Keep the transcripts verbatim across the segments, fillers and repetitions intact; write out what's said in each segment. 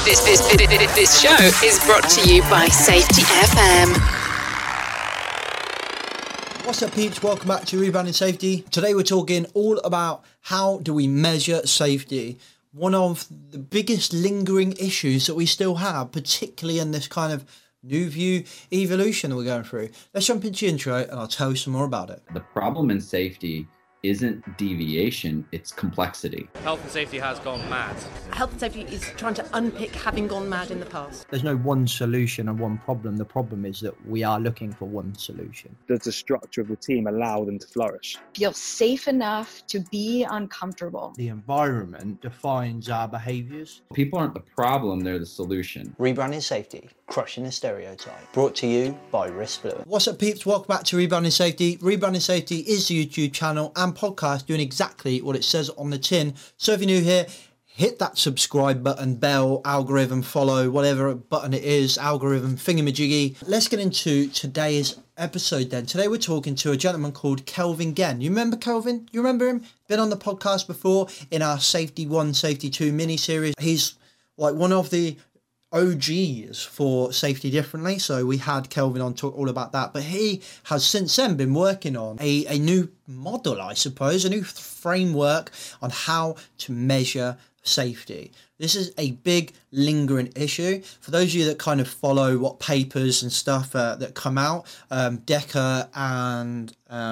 This, this, this, this show is brought to you by Safety F M. What's up, peeps? Welcome back to Rebounding Safety. Today we're talking all about how do we measure safety. One of the biggest lingering issues that we still have, particularly in this kind of new view evolution that we're going through. Let's jump into the intro and I'll tell you some more about it. The problem in safety isn't deviation, it's complexity. Health and safety has gone mad. Health and safety is trying to unpick having gone mad in the past. There's no one solution and one problem. The problem is that we are looking for one solution. Does the structure of the team allow them to flourish? Feel safe enough to be uncomfortable. The environment defines our behaviours. People aren't the problem, they're the solution. Rebranding Safety, crushing the stereotype. Brought to you by Risk Fluid. What's up, peeps? Welcome back to Rebranding Safety. Rebranding Safety is the YouTube channel and podcast doing exactly what it says on the tin. So if you're new here, hit that subscribe button, bell, algorithm, follow, whatever button it is, algorithm, thingamajiggy. Let's get into today's episode then. Today we're talking to a gentleman called Kelvin Genn. You remember Kelvin? You remember him? Been on the podcast before in our Safety one, Safety two mini-series. He's like one of the O Gs for Safety Differently. So we had Kelvin on talk all about that. But he has since then been working on a, a new model, I suppose, a new framework on how to measure safety. This is a big lingering issue. For those of you that kind of follow what papers and stuff uh, that come out, um, Decker and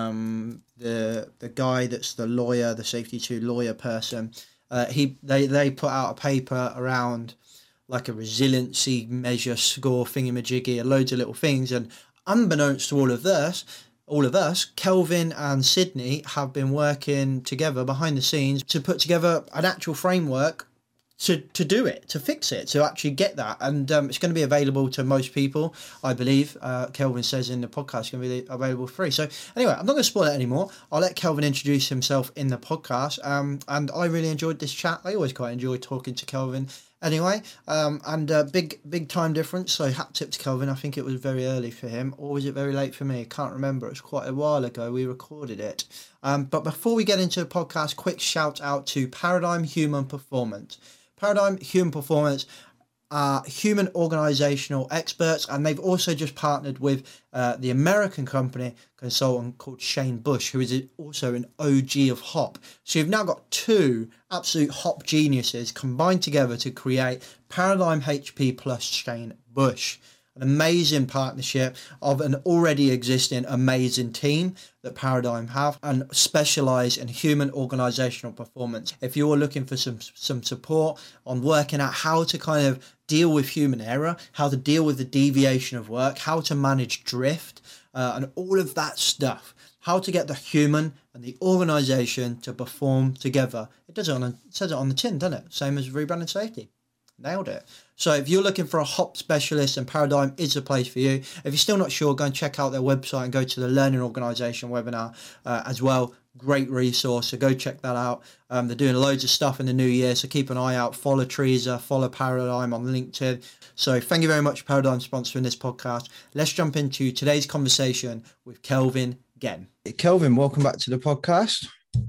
um, the the guy that's the lawyer, the Safety two lawyer person, uh, he they, they put out a paper around like a resiliency measure score thingamajiggy and loads of little things. And unbeknownst to all of this, all of us, Kelvin and Sydney have been working together behind the scenes to put together an actual framework to, to do it, to fix it, to actually get that. And um, it's going to be available to most people, I believe. Uh, Kelvin says in the podcast, it's going to be available for free. So anyway, I'm not going to spoil it anymore. I'll let Kelvin introduce himself in the podcast. Um, and I really enjoyed this chat. I always quite enjoy talking to Kelvin. Anyway, um, and uh, big, big time difference. So hat tip to Kelvin. I think it was very early for him, or was it very late for me? Can't remember. It was quite a while ago. We recorded it. Um, but before we get into the podcast, quick shout out to Paradigm Human Performance. Paradigm Human Performance are human organizational experts, and they've also just partnered with uh, the American company consultant called Shane Bush, who is also an O G of HOP. So you've now got two absolute HOP geniuses combined together to create Paradigm H P plus Shane Bush. An amazing partnership of an already existing amazing team that Paradigm have and specialise in human organisational performance. If you're looking for some some support on working out how to kind of deal with human error, how to deal with the deviation of work, how to manage drift, uh, and all of that stuff, how to get the human and the organisation to perform together. It does it on a, it says it on the tin, doesn't it? Same as Rebranding Safety. Nailed it. So if you're looking for a HOP specialist, and Paradigm is the place for you. If you're still not sure, go and check out their website and go to the Learning Organisation webinar uh, as well. Great resource, so go check that out. Um, they're doing loads of stuff in the new year, so keep an eye out. Follow Teresa, follow Paradigm on LinkedIn. So thank you very much, Paradigm, sponsoring this podcast. Let's jump into today's conversation with Kelvin Genn. Kelvin, welcome back to the podcast.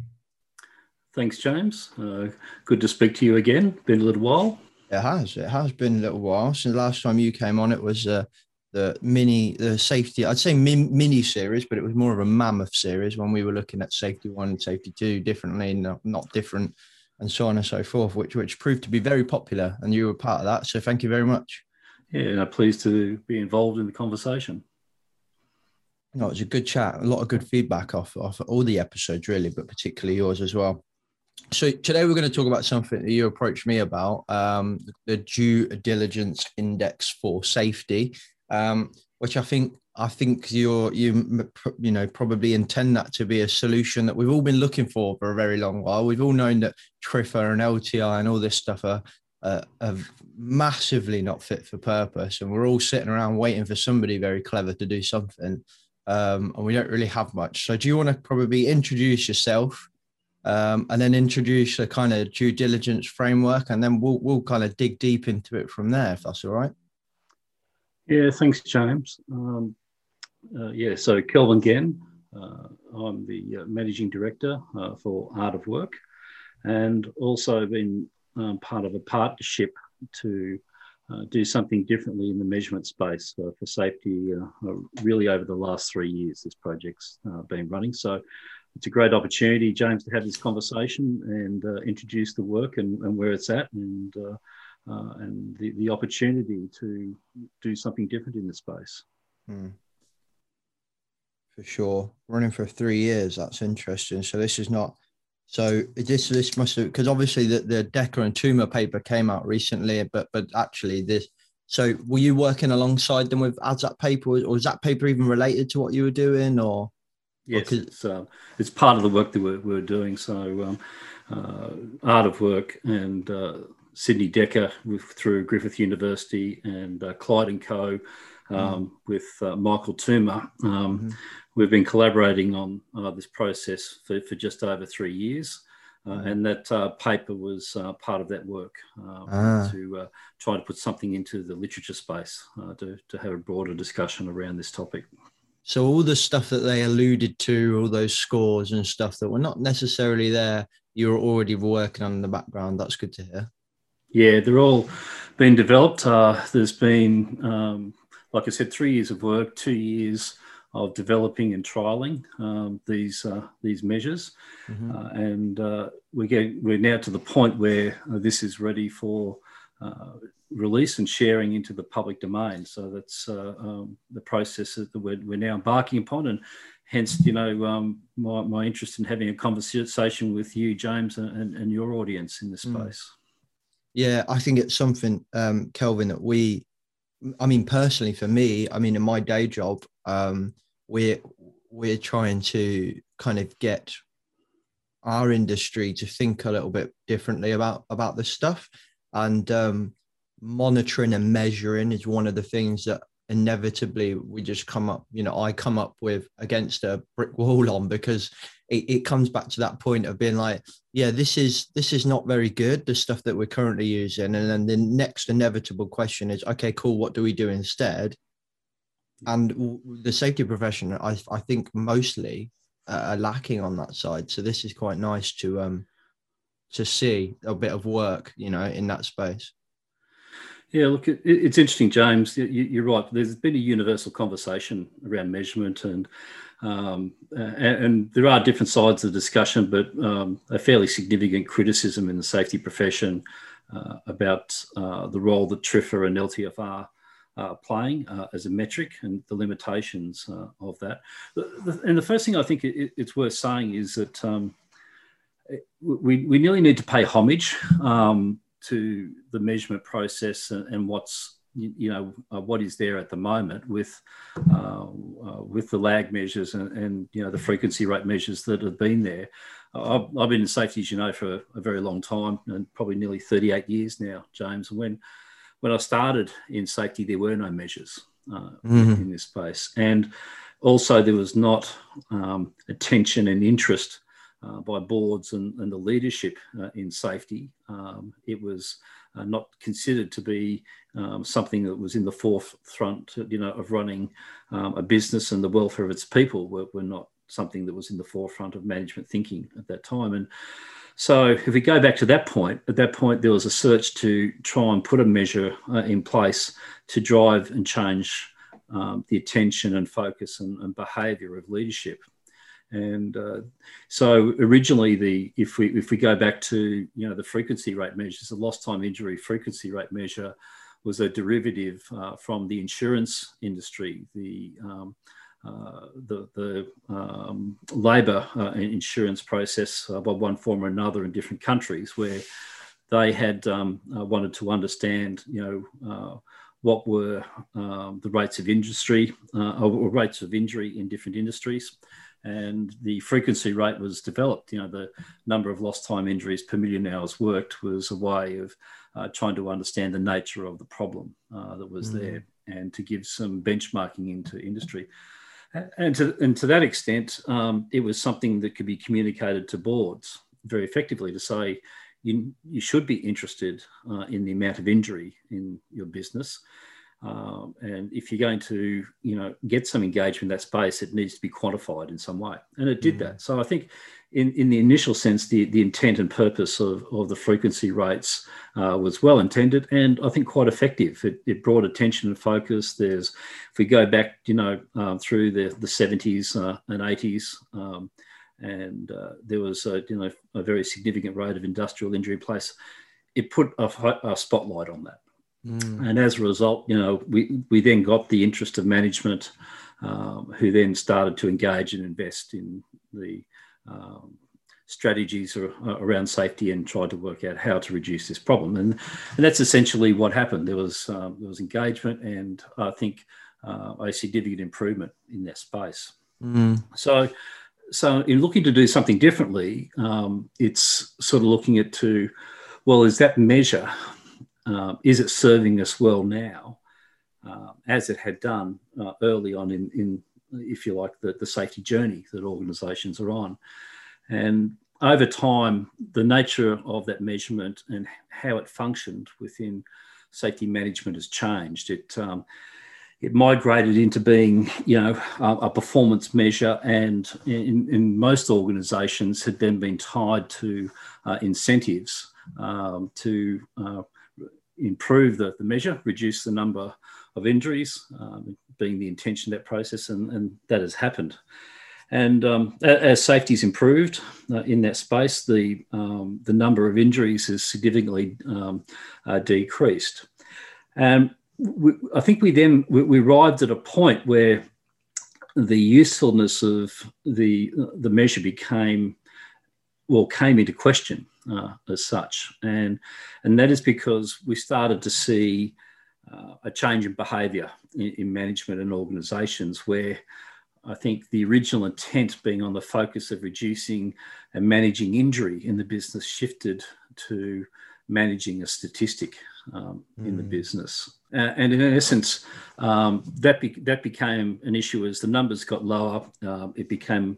Thanks, James. Uh, good to speak to you again. Been a little while. It has. It has been a little while since the last time you came on. It was uh, the mini, the safety, I'd say min, mini series, but it was more of a mammoth series when we were looking at Safety one and Safety two differently, not, not different, and so on and so forth, which which proved to be very popular, and you were part of that. So thank you very much. Yeah, no, pleased to be involved in the conversation. No, it was a good chat. A lot of good feedback off, off all the episodes, really, but particularly yours as well. So today we're going to talk about something that you approached me about, um, the due diligence index for safety, um, which I think I think you're you you know probably intend that to be a solution that we've all been looking for for a very long while. We've all known that TRIFR and L T I and all this stuff are, uh, are massively not fit for purpose, and we're all sitting around waiting for somebody very clever to do something, um, and we don't really have much. So do you want to probably introduce yourself? Um, and then introduce a kind of due diligence framework, and then we'll we'll kind of dig deep into it from there, if that's all right. Yeah, thanks, James. Um, uh, yeah, so Kelvin Genn, uh, I'm the uh, Managing Director uh, for Art of Work, and also been um, part of a partnership to uh, do something differently in the measurement space uh, for safety. Uh, uh, really, over the last three years, this project's uh, been running. So it's a great opportunity, James, to have this conversation and uh, introduce the work and, and where it's at, and uh, uh, and the, the opportunity to do something different in the space. Mm. For sure. Running for three years, that's interesting. So this is not, so this this must have, because obviously the, the Decker and Toomer paper came out recently, but but actually this, so were you working alongside them with as that paper, or was that paper even related to what you were doing, or? Yes, it's, uh, it's part of the work that we're, we're doing. So um, uh, Art of Work and uh, Sydney Decker with, through Griffith University, and uh, Clyde and Co. Um, mm. with uh, Michael Toomer. Um, mm-hmm. We've been collaborating on uh, this process for, for just over three years. Uh, mm. And that uh, paper was uh, part of that work uh, ah. to uh, try to put something into the literature space uh, to, to have a broader discussion around this topic. So all the stuff that they alluded to, all those scores and stuff that were not necessarily there, you were already working on in the background. That's good to hear. Yeah, they're all being developed. Uh, there's been, um, like I said, three years of work, two years of developing and trialling um, these uh, these measures, mm-hmm. uh, and uh, we get we're now to the point where uh, this is ready for uh, release and sharing into the public domain. So that's uh, um, the process that we're, we're now embarking upon, and hence, you know, um, my, my interest in having a conversation with you, James, and, and your audience in this space. Mm. Yeah, I think it's something, um, Kelvin, that we, I mean, personally for me, I mean, in my day job, um, we're, we're trying to kind of get our industry to think a little bit differently about, about this stuff. And um, monitoring and measuring is one of the things that inevitably we just come up, you know, I come up with against a brick wall on, because it, it comes back to that point of being like, yeah, this is, this is not very good, the stuff that we're currently using. And then the next inevitable question is, okay, cool, what do we do instead? And the safety profession, I, I think mostly uh, are lacking on that side. So this is quite nice to, um, to see a bit of work, you know, in that space. Yeah, look, it, it's interesting, James. You, you're right. There's been a universal conversation around measurement, and um, and, and there are different sides of the discussion, but um, a fairly significant criticism in the safety profession uh, about uh, the role that T R I F A and L T F R are playing uh, as a metric, and the limitations uh, of that. The, the, and the first thing I think it, it's worth saying is that um, we, we nearly need to pay homage um, to the measurement process and, and what's, you know, uh, what is there at the moment with uh, uh, with the lag measures and, and, you know, the frequency rate measures that have been there. Uh, I've, I've been in safety, as you know, for a, a very long time, and probably nearly thirty-eight years now, James. When when I started in safety, there were no measures uh, mm-hmm. in this space. And also there was not um, attention and interest Uh, by boards and, and the leadership uh, in safety. Um, it was uh, not considered to be um, something that was in the forefront, you know, of running um, a business, and the welfare of its people were, were not something that was in the forefront of management thinking at that time. And so if we go back to that point, at that point there was a search to try and put a measure uh, in place to drive and change um, the attention and focus and, and behaviour of leadership. And uh, so originally, the if we if we go back to, you know, the frequency rate measures, the lost time injury frequency rate measure was a derivative uh, from the insurance industry, the um, uh, the, the um, labour uh, insurance process uh, by one form or another in different countries, where they had um, uh, wanted to understand, you know, uh, what were um, the rates of industry uh, or rates of injury in different industries. And the frequency rate was developed. You know, the number of lost time injuries per million hours worked was a way of uh, trying to understand the nature of the problem uh, that was mm. there, and to give some benchmarking into industry. And to, and to that extent, um, it was something that could be communicated to boards very effectively, to say, you, you should be interested uh, in the amount of injury in your business. Um, and if you're going to, you know, get some engagement in that space, it needs to be quantified in some way. And it did mm. that. So I think in, in the initial sense, the, the intent and purpose of, of the frequency rates uh, was well intended and I think quite effective. It, it brought attention and focus. There's, if we go back, you know, um, through the, the seventies uh, and eighties, um, and uh, there was, a, you know, a very significant rate of industrial injury in place, it put a, a spotlight on that. Mm. And as a result, you know, we, we then got the interest of management, um, who then started to engage and invest in the um, strategies or, uh, around safety and tried to work out how to reduce this problem. And, and that's essentially what happened. There was um, there was engagement and I think uh, a significant improvement in that space. Mm. So, so in looking to do something differently, um, it's sort of looking at to, well, is that measure, Um, is it serving us well now, uh, as it had done uh, early on in, in, if you like, the, the safety journey that organisations are on? And over time, the nature of that measurement and how it functioned within safety management has changed. It um, it migrated into being, you know, a, a performance measure, and in, in most organisations had then been tied to uh, incentives um, to uh, improve the, the measure, reduce the number of injuries, um, being the intention of that process, and, and that has happened. And um, as safety's improved uh, in that space, the um, the number of injuries has significantly um, uh, decreased. And we, I think we then we, we arrived at a point where the usefulness of the the measure became well came into question. Uh, as such, and and that is because we started to see uh, a change in behaviour in, in management and organisations, where I think the original intent being on the focus of reducing and managing injury in the business shifted to managing a statistic um, mm. in the business, uh, and in essence, um, that be- that became an issue as the numbers got lower. Uh, it became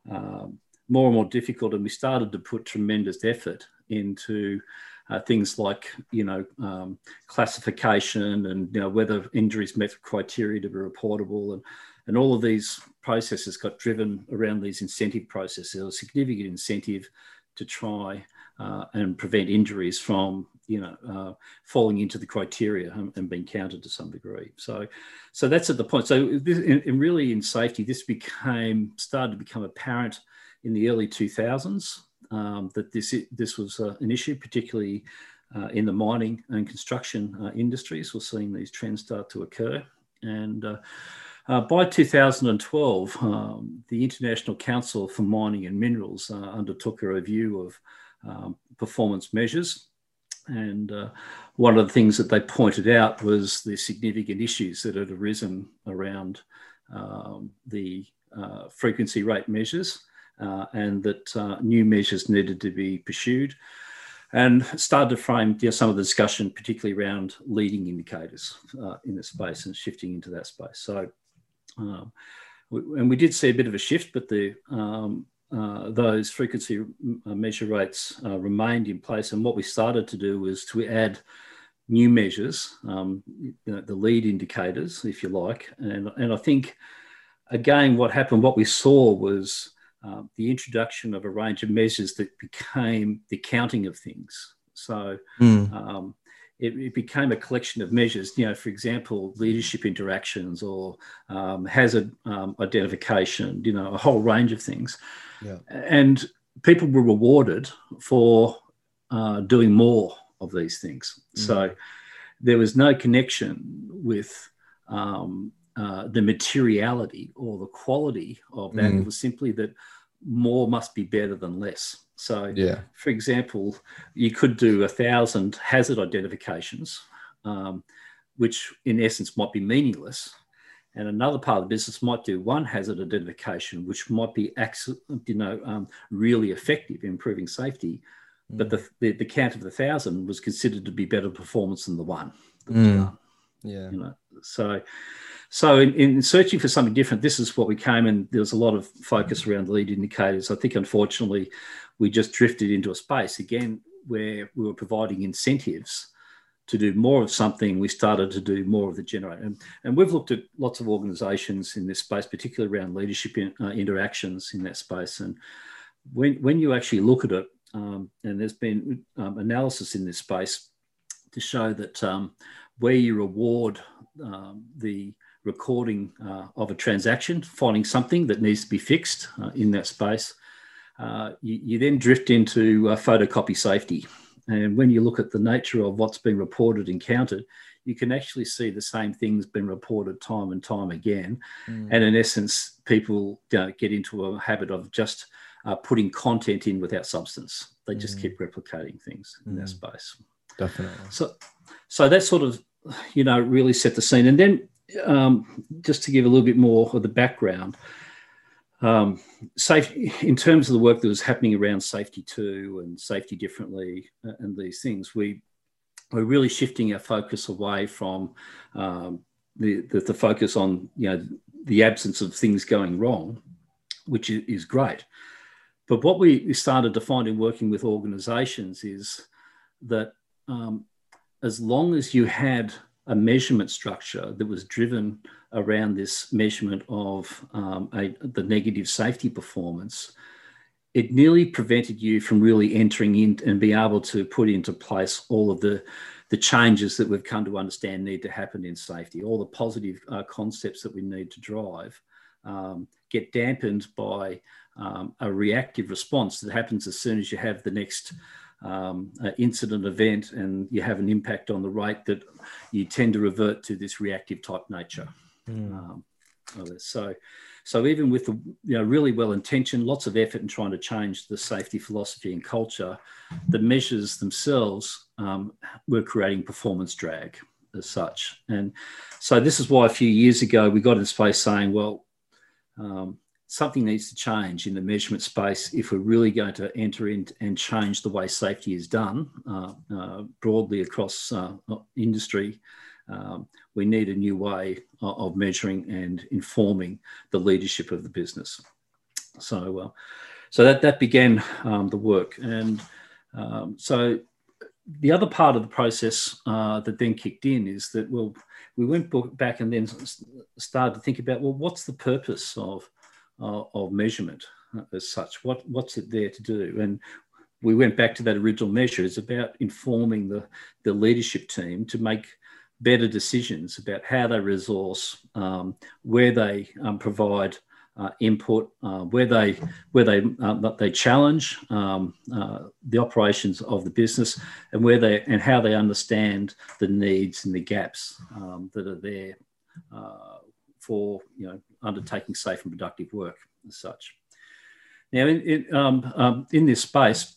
um, more and more difficult, and we started to put tremendous effort into uh, things like, you know, um, classification and, you know, whether injuries met criteria to be reportable, and, and all of these processes got driven around these incentive processes. There was a significant incentive to try uh, and prevent injuries from, you know, uh, falling into the criteria and, and being counted to some degree. So, so that's at the point. So, this, in, in really in safety, this became started to become apparent in the early two thousands, um, that this this was uh, an issue, particularly uh, in the mining and construction uh, industries. We're seeing these trends start to occur. And uh, uh, by two thousand twelve, um, the International Council for Mining and Minerals uh, undertook a review of um, performance measures. And uh, one of the things that they pointed out was the significant issues that had arisen around um, the uh, frequency rate measures. Uh, and that uh, new measures needed to be pursued, and started to frame, you know, some of the discussion, particularly around leading indicators uh, in the space and shifting into that space. So, um, we, and we did see a bit of a shift, but the um, uh, those frequency measure rates uh, remained in place. And what we started to do was to add new measures, um, you know, the lead indicators, if you like. And, and I think, again, what happened, what we saw was Um, the introduction of a range of measures that became the counting of things. So mm. um, it, it became a collection of measures, you know, for example, leadership interactions or um, hazard um, identification, you know, a whole range of things. Yeah. And people were rewarded for uh, doing more of these things. Mm. So there was no connection with um, Uh, the materiality or the quality of that. Mm. It was simply that more must be better than less. So, yeah. for example, you could do a thousand hazard identifications, um, which in essence might be meaningless. And another part of the business might do one hazard identification, which might be, you know, um, really effective in improving safety. Mm. But the, the the count of the thousand was considered to be better performance than the one. Mm. Yeah. You know, so. So in, in searching for something different, this is what we came, and there was a lot of focus around lead indicators. I think, unfortunately, we just drifted into a space, again, where we were providing incentives to do more of something, we started to do more of the generate. And, and we've looked at lots of organisations in this space, particularly around leadership in, uh, interactions in that space. And when, when you actually look at it, um, and there's been um, analysis in this space to show that um, where you reward um, the recording uh, of a transaction, finding something that needs to be fixed uh, in that space, uh, you, you then drift into uh, photocopy safety. And when you look at the nature of what's been reported and counted, you can actually see the same things been reported time and time again. Mm. And in essence, people you know, get into a habit of just uh, putting content in without substance. They just mm. keep replicating things mm. in that space. Definitely. So, so that sort of, you know, really set the scene. And then um, just to give a little bit more of the background, Um, safety, in terms of the work that was happening around safety two and safety differently uh, and these things, we we're really shifting our focus away from um, the, the the focus on you know the absence of things going wrong, which is, is great. But what we started to find in working with organisations is that um, as long as you had a measurement structure that was driven around this measurement of um, a, the negative safety performance, it nearly prevented you from really entering in and being able to put into place all of the, the changes that we've come to understand need to happen in safety. All the positive uh, concepts that we need to drive um, get dampened by um, a reactive response that happens as soon as you have the next Um, uh, incident event and you have an impact on the rate, that you tend to revert to this reactive type nature. Mm. Um, so, so even with the you know really well intentioned, lots of effort in trying to change the safety philosophy and culture, the measures themselves um, were creating performance drag as such. And so this is why a few years ago we got in space saying, well, um, something needs to change in the measurement space if we're really going to enter in and change the way safety is done uh, uh, broadly across uh, industry. Um, we need a new way of, of measuring and informing the leadership of the business. So, uh, so that that began um, the work, and um, so the other part of the process uh, that then kicked in is that well, we went back and then started to think about well, what's the purpose of of measurement as such? What what's it there to do? And we went back to that original measure. It's about informing the, the leadership team to make better decisions about how they resource, um, where they um, provide uh, input, uh, where they where they uh, they challenge um, uh, the operations of the business, and where they and how they understand the needs and the gaps um, that are there uh, for you know. undertaking safe and productive work as such. Now, in, in, um, um, in this space,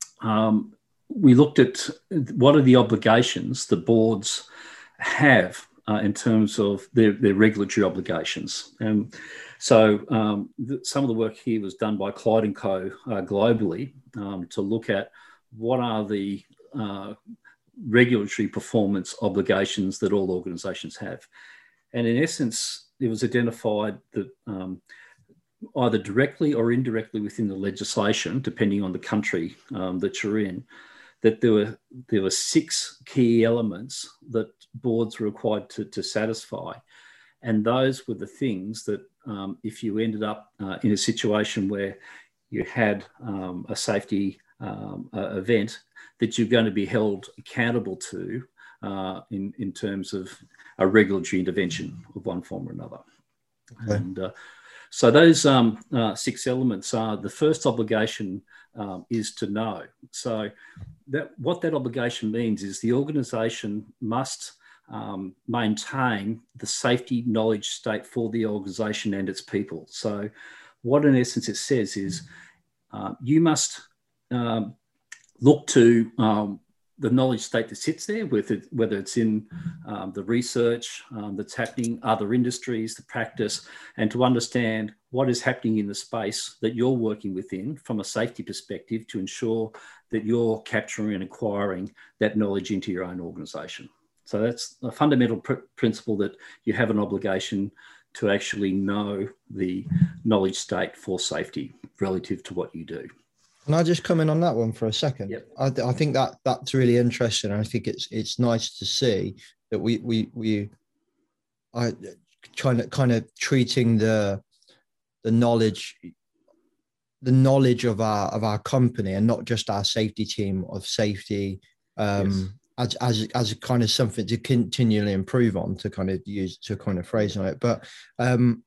um, we looked at what are the obligations the boards have uh, in terms of their, their regulatory obligations. And so um, th- some of the work here was done by Clyde and Co uh, globally um, to look at what are the uh, regulatory performance obligations that all organisations have. And in essence, it was identified that um, either directly or indirectly within the legislation, depending on the country um, that you're in, that there were there were six key elements that boards were required to, to satisfy. And those were the things that um, if you ended up uh, in a situation where you had um, a safety um, uh, event, that you're going to be held accountable to uh, in, in terms of a regulatory intervention of one form or another. Okay. And uh, so those um, uh, six elements are, the first obligation um, is to know. So that what that obligation means is the organisation must um, maintain the safety knowledge state for the organisation and its people. So what in essence it says is uh, you must um, look to um, the knowledge state that sits there, with it, whether it's in um, the research um, that's happening, other industries, the practice, and to understand what is happening in the space that you're working within from a safety perspective to ensure that you're capturing and acquiring that knowledge into your own organisation. So that's a fundamental pr- principle, that you have an obligation to actually know the knowledge state for safety relative to what you do. Can I just come in on that one for a second? Yep. I, th- I think that that's really interesting. I think it's it's nice to see that we we we are kind of kind of treating the the knowledge the knowledge of our of our company and not just our safety team of safety um, yes. as as as a kind of something to continually improve on, to kind of use to kind of phrase on it. But um,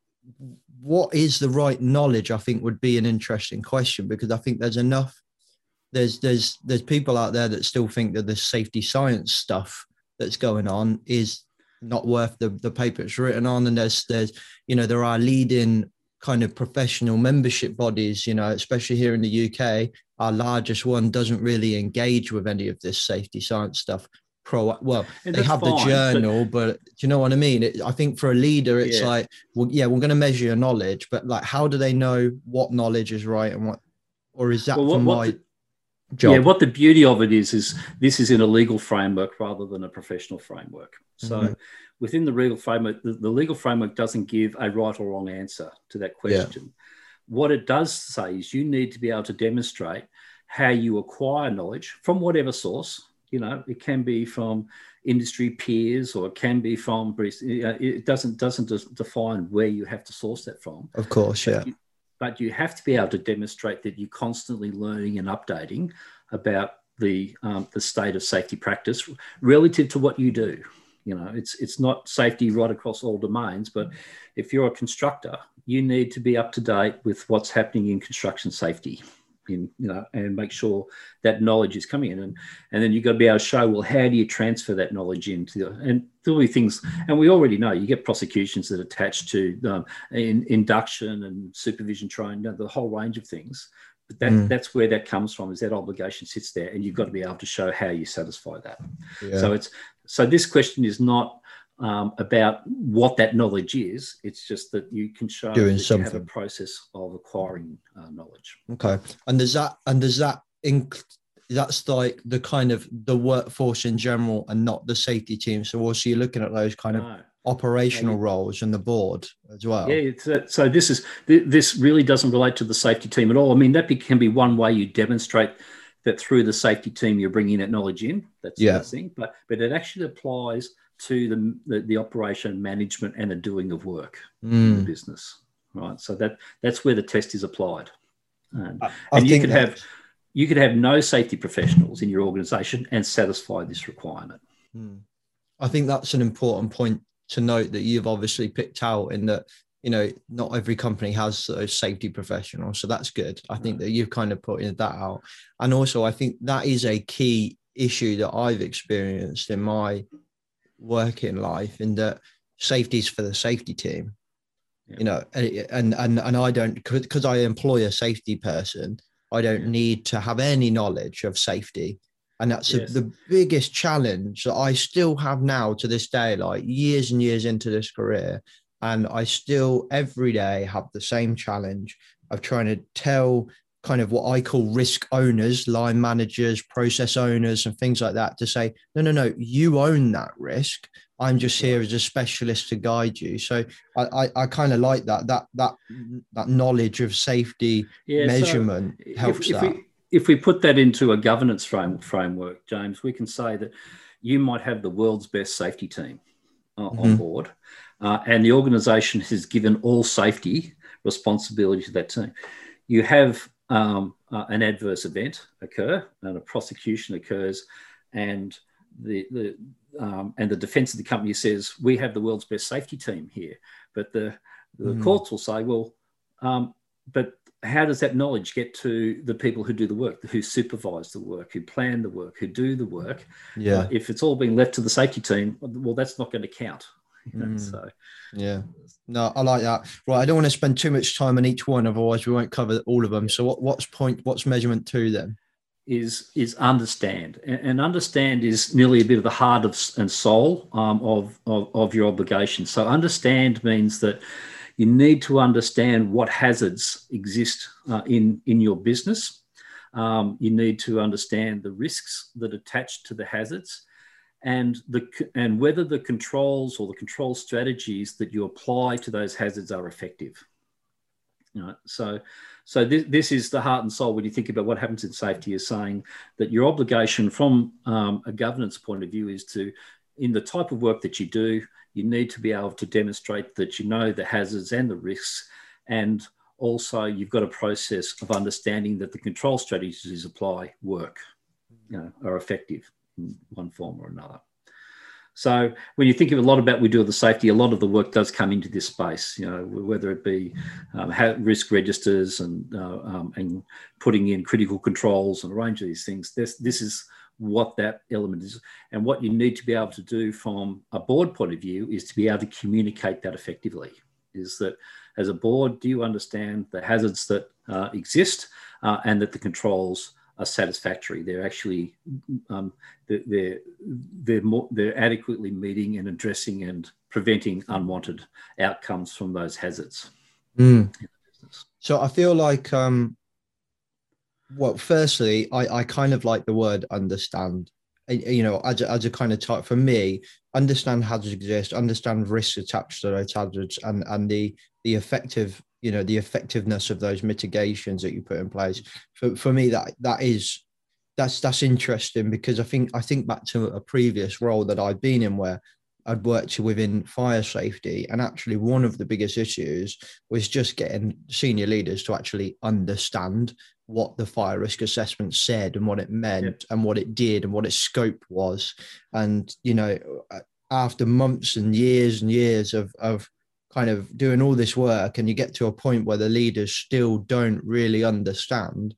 what is the right knowledge, I think, would be an interesting question, because I think there's enough there's there's there's people out there that still think that the safety science stuff that's going on is not worth the the paper it's written on. And there's there's you know there are leading kind of professional membership bodies, you know, especially here in the U K, our largest one doesn't really engage with any of this safety science stuff. Pro well, and they have fine, the journal, but, but do you know what I mean? It, I think for a leader, it's yeah. like, well, yeah, we're going to measure your knowledge, but like, how do they know what knowledge is right and what, or is that well, what, from what my the, job? Yeah, what the beauty of it is, is this is in a legal framework rather than a professional framework. So mm-hmm. within the legal framework, the, the legal framework doesn't give a right or wrong answer to that question. Yeah. What it does say is you need to be able to demonstrate how you acquire knowledge from whatever source. You know, it can be from industry peers, or it can be from, it doesn't doesn't define where you have to source that from. Of course, yeah. But you, but you have to be able to demonstrate that you're constantly learning and updating about the um, the state of safety practice relative to what you do. You know, it's it's not safety right across all domains, but if you're a constructor, you need to be up to date with what's happening in construction safety. In, you know, and make sure that knowledge is coming in, and and then you've got to be able to show, well, how do you transfer that knowledge into the, and there'll be things, and we already know you get prosecutions that attach to um, in, induction and supervision training, you know, the whole range of things. But that mm. that's where that comes from, is that obligation sits there, and you've got to be able to show how you satisfy that. Yeah. So it's so this question is not Um, about what that knowledge is. It's just that you can show Doing that something. you have a process of acquiring uh, knowledge. Okay, and does that and does that inc- that's like the kind of the workforce in general, and not the safety team. So also you're looking at those kind of no. operational no. roles and the board as well. Yeah, it's, uh, so this is this really doesn't relate to the safety team at all. I mean, that can be one way you demonstrate that through the safety team you're bringing that knowledge in. That's yeah. the thing, but but it actually applies to the, the the operation management and the doing of work mm. in the business, right? So that that's where the test is applied. Um, I, I and you could that... have you could have no safety professionals in your organisation and satisfy this requirement. Mm. I think that's an important point to note that you've obviously picked out, in that, you know, not every company has those safety professionals, so that's good. I think right. that you've kind of put that out, and also I think that is a key issue that I've experienced in my working life, in that safety is for the safety team, yeah. you know, and and and I don't, because I employ a safety person, I don't yeah. need to have any knowledge of safety. And that's yes. a, the biggest challenge that I still have now to this day, like years and years into this career. And I still every day have the same challenge of trying to tell kind of what I call risk owners, line managers, process owners, and things like that, to say, no, no, no, you own that risk. I'm just here as a specialist to guide you. So I, I, I kind of like that, that, that, that knowledge of safety yeah, measurement so helps if, if that. We, if we put that into a governance frame, framework, James, we can say that you might have the world's best safety team uh, mm-hmm. on board, uh, and the organisation has given all safety responsibility to that team. You have Um, uh, an adverse event occur and a prosecution occurs, and the the um, and the defence of the company says, we have the world's best safety team here, but the the mm. courts will say, well, um, but how does that knowledge get to the people who do the work, who supervise the work, who plan the work, who do the work? Yeah. Uh, if it's all being left to the safety team, well, that's not going to count. Mm. So, yeah, no, I like that. Right, I don't want to spend too much time on each one, otherwise we won't cover all of them. So, what, what's point? What's measurement two then? Is is understand, and, and understand is nearly a bit of the heart of and soul um, of, of of your obligation. So, understand means that you need to understand what hazards exist uh, in in your business. Um, you need to understand the risks that attach to the hazards, and the and whether the controls or the control strategies that you apply to those hazards are effective. You know, so so this, this is the heart and soul when you think about what happens in safety, is saying that your obligation from um, a governance point of view is to, in the type of work that you do, you need to be able to demonstrate that you know the hazards and the risks, and also you've got a process of understanding that the control strategies apply work, you know, are effective in one form or another. So when you think of a lot about we do the safety, a lot of the work does come into this space, you know, whether it be um, risk registers and uh, um, and putting in critical controls and a range of these things. This, this is what that element is. And what you need to be able to do from a board point of view is to be able to communicate that effectively. Is that as a board, do you understand the hazards that uh, exist uh, and that the controls are satisfactory? They're actually um, they're they're more they're adequately meeting and addressing and preventing unwanted outcomes from those hazards. Mm. So I feel like, um, well, firstly, I, I kind of like the word understand. You know, as a, as a kind of type, for me, understand hazards exist, understand risks attached to those hazards, and and the the effective, you know, the effectiveness of those mitigations that you put in place. For for me, that that is that's that's interesting, because I think I think back to a previous role that I'd been in where I'd worked within fire safety, and actually one of the biggest issues was just getting senior leaders to actually understand what the fire risk assessment said and what it meant, yep, and what it did and what its scope was. And, you know, after months and years and years of, of kind of doing all this work, and you get to a point where the leaders still don't really understand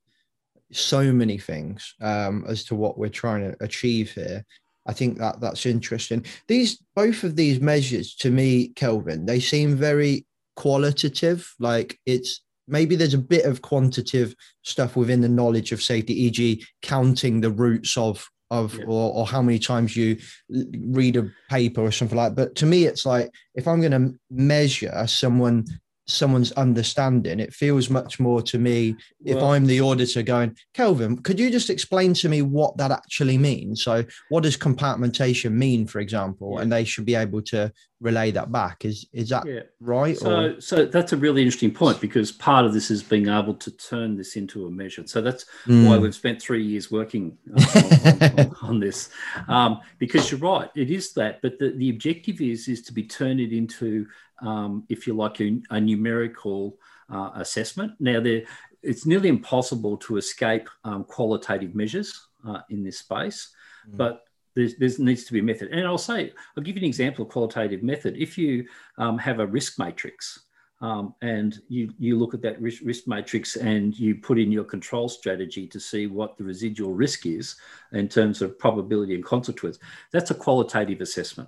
so many things um, as to what we're trying to achieve here. I think that that's interesting. These, both of these measures to me, Kelvin, they seem very qualitative. Like it's, maybe there's a bit of quantitative stuff within the knowledge of safety, for example counting the routes of, of yeah. or, or how many times you read a paper or something like that. But to me, it's like, if I'm going to measure someone, someone's understanding, it feels much more to me, well, if I'm the auditor going, Kelvin, could you just explain to me what that actually means? So what does compartmentation mean, for example? Yeah. And they should be able to relay that back. Is is that yeah. right? So, or? so that's a really interesting point, because part of this is being able to turn this into a measure. So that's mm. why we've spent three years working uh, on, on, on this, um, because you're right, it is that. But the, the objective is is to be turned it into, um, if you like, a, a numerical uh, assessment. Now, there, it's nearly impossible to escape um, qualitative measures uh, in this space, mm. but There's, there needs to be a method. And I'll say, I'll give you an example of qualitative method. If you um, have a risk matrix um, and you, you look at that risk, risk matrix and you put in your control strategy to see what the residual risk is in terms of probability and consequence, that's a qualitative assessment.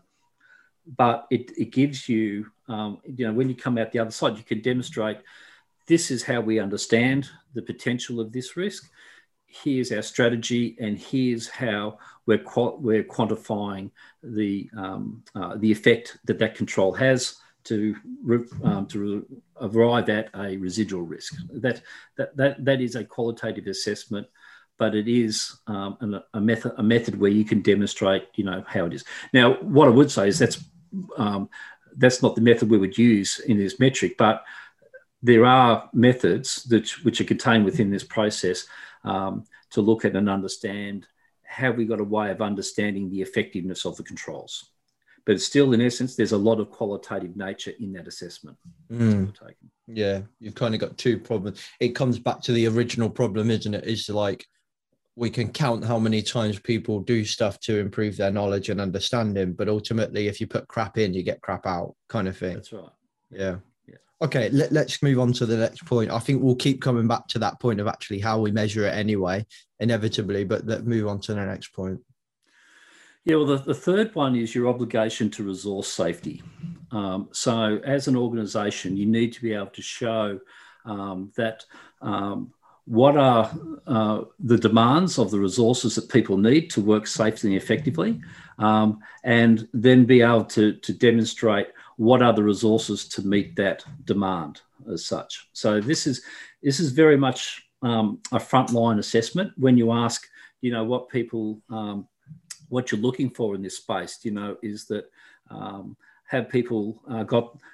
But it, it gives you, um, you know, when you come out the other side, you can demonstrate this is how we understand the potential of this risk. Here's our strategy, and here's how we're we're quantifying the um, uh, the effect that that control has to um, to arrive at a residual risk. That that that that is a qualitative assessment, but it is um, a, a method a method where you can demonstrate, you know, how it is. Now, what I would say is that's um, that's not the method we would use in this metric, but there are methods that which are contained within this process. Um, to look at and understand, have we got a way of understanding the effectiveness of the controls? But still, in essence, there's a lot of qualitative nature in that assessment. Mm. Yeah, you've kind of got two problems. It comes back to the original problem, isn't it? It's like, we can count how many times people do stuff to improve their knowledge and understanding, but ultimately, if you put crap in, you get crap out, kind of thing. That's right. Yeah. Okay, let, let's move on to the next point. I think we'll keep coming back to that point of actually how we measure it anyway, inevitably, but let's move on to the next point. Yeah, well, the, the third one is your obligation to resource safety. Um, so as an organisation, you need to be able to show um, that um, what are uh, the demands of the resources that people need to work safely and effectively, um, and then be able to, to demonstrate what are the resources to meet that demand as such. So this is this is very much um, a frontline assessment. When you ask, you know, what people, um, what you're looking for in this space, you know, is that um, have people uh, got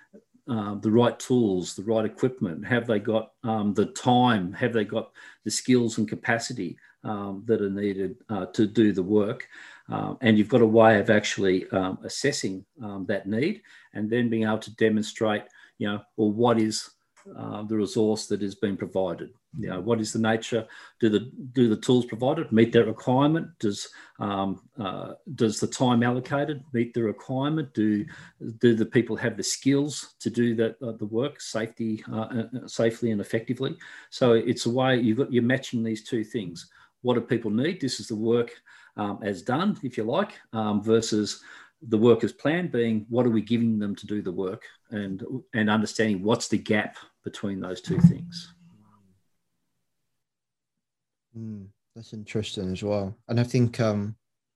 uh, the right tools, the right equipment? Have they got um, the time? Have they got the skills and capacity um, that are needed uh, to do the work? Um, and you've got a way of actually um, assessing um, that need, and then being able to demonstrate, you know, well, what is uh, the resource that is being provided? You know, what is the nature? Do the do the tools provided meet that requirement? Does um, uh, does the time allocated meet the requirement? Do do the people have the skills to do that uh, the work safety uh, safely and effectively? So it's a way you've got you're matching these two things. What do people need? This is the work um, as done, if you like, um, versus the work as planned being what are we giving them to do the work, and and understanding what's the gap between those two things. Mm, that's interesting as well. And I think, um,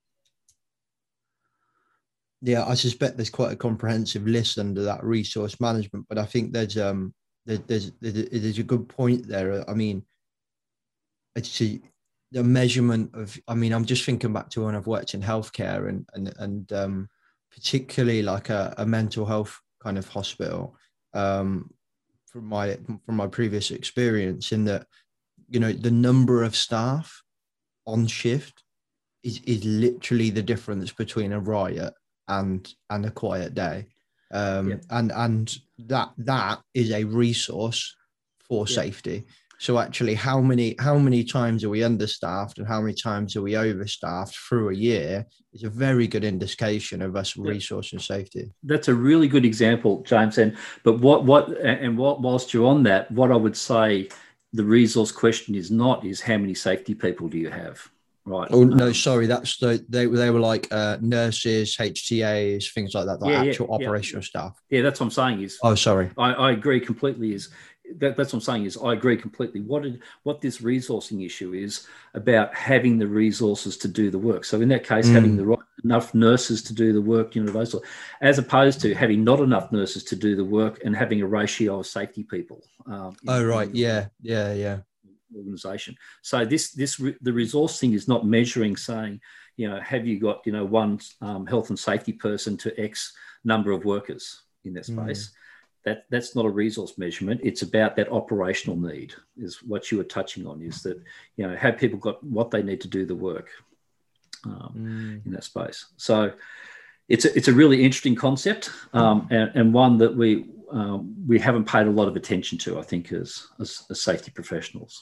yeah, I suspect there's quite a comprehensive list under that resource management, but I think there's um there, there's there's a good point there. I mean, it's a, the measurement of. I mean, I'm just thinking back to when I've worked in healthcare and and and um, particularly like a, a mental health kind of hospital. Um, from my from my previous experience, in that, you know, the number of staff on shift is, is literally the difference between a riot and and a quiet day. Um, yeah. And and that that is a resource for yeah. safety. So actually, how many how many times are we understaffed and how many times are we overstaffed through a year is a very good indication of us resourcing safety. That's a really good example, James. And but what what and what whilst you're on that, what I would say, the resource question is not is how many safety people do you have, right? Oh no, um, sorry, that's the they they were like uh, nurses, H T As, things like that, like yeah, actual yeah, operational yeah. staff. Yeah, that's what I'm saying. Is oh sorry, I, I agree completely. Is that that's what I'm saying is I agree completely. What did what this resourcing issue is about having the resources to do the work. So in that case, mm. having the right enough nurses to do the work, you know, those sort, as opposed to having not enough nurses to do the work and having a ratio of safety people. Um, oh right, yeah, yeah, yeah. Organization. So this this the resource thing is not measuring, saying, you know, have you got, you know, one um, health and safety person to X number of workers in that space. Mm. That that's not a resource measurement. It's about that operational need, is what you were touching on, is that, you know, have people got what they need to do the work um, mm. in that space. So it's a, it's a really interesting concept, um, and, and one that we um, we haven't paid a lot of attention to, I think, as as, as safety professionals.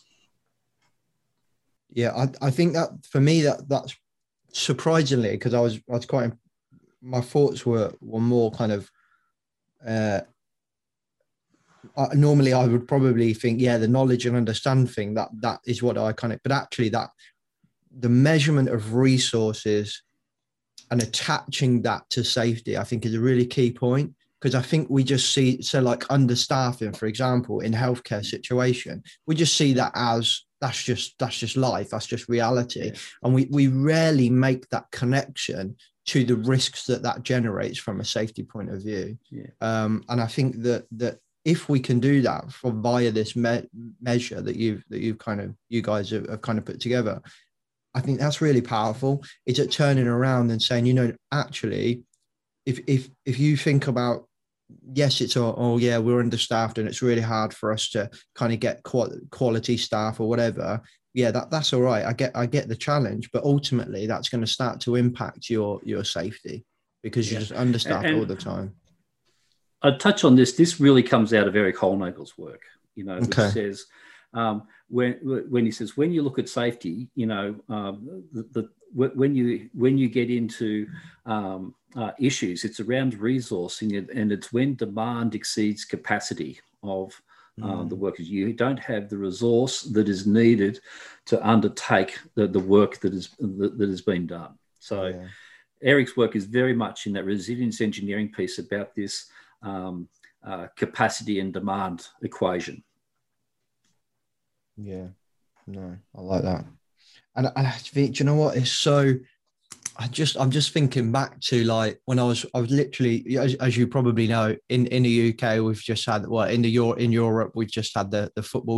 Yeah, I, I think that for me that that's surprisingly, because I was I was quite, my thoughts were were more kind of. Uh, Uh, normally I would probably think, yeah, the knowledge and understand thing, that that is what I kind of, but actually that the measurement of resources and attaching that to safety, I think is a really key point, because I think we just see, so like understaffing, for example, in healthcare situation, we just see that as that's just, that's just life. That's just reality. Yeah. And we, we rarely make that connection to the risks that that generates from a safety point of view. Yeah. Um, and I think that, that, if we can do that from via this me- measure that you've that you've kind of you guys have, have kind of put together, I think that's really powerful. It's at turning around and saying, you know, actually, if if if you think about, yes, it's all, oh yeah, we're understaffed and it's really hard for us to kind of get qual- quality staff or whatever. Yeah, that that's all right. I get I get the challenge, but ultimately that's going to start to impact your your safety, because you're yeah. just understaffed and, all the time. I'd touch on this. This really comes out of Eric Holnagel's work, you know, which okay. says, um, when when he says, when you look at safety, you know, um, the, the when you when you get into um, uh, issues, it's around resourcing, and it's when demand exceeds capacity of uh, mm. the workers. You don't have the resource that is needed to undertake the, the work that is that, that has been done. So, yeah. Eric's work is very much in that resilience engineering piece about this. Um, uh, capacity and demand equation. Yeah, no, I like that. And, and I think, do you know what? It's so, I just, I'm just thinking back to like when I was, I was literally, as, as you probably know, in, in the U K, we've just had, well, in the Euro, in Europe, we've just had the, the football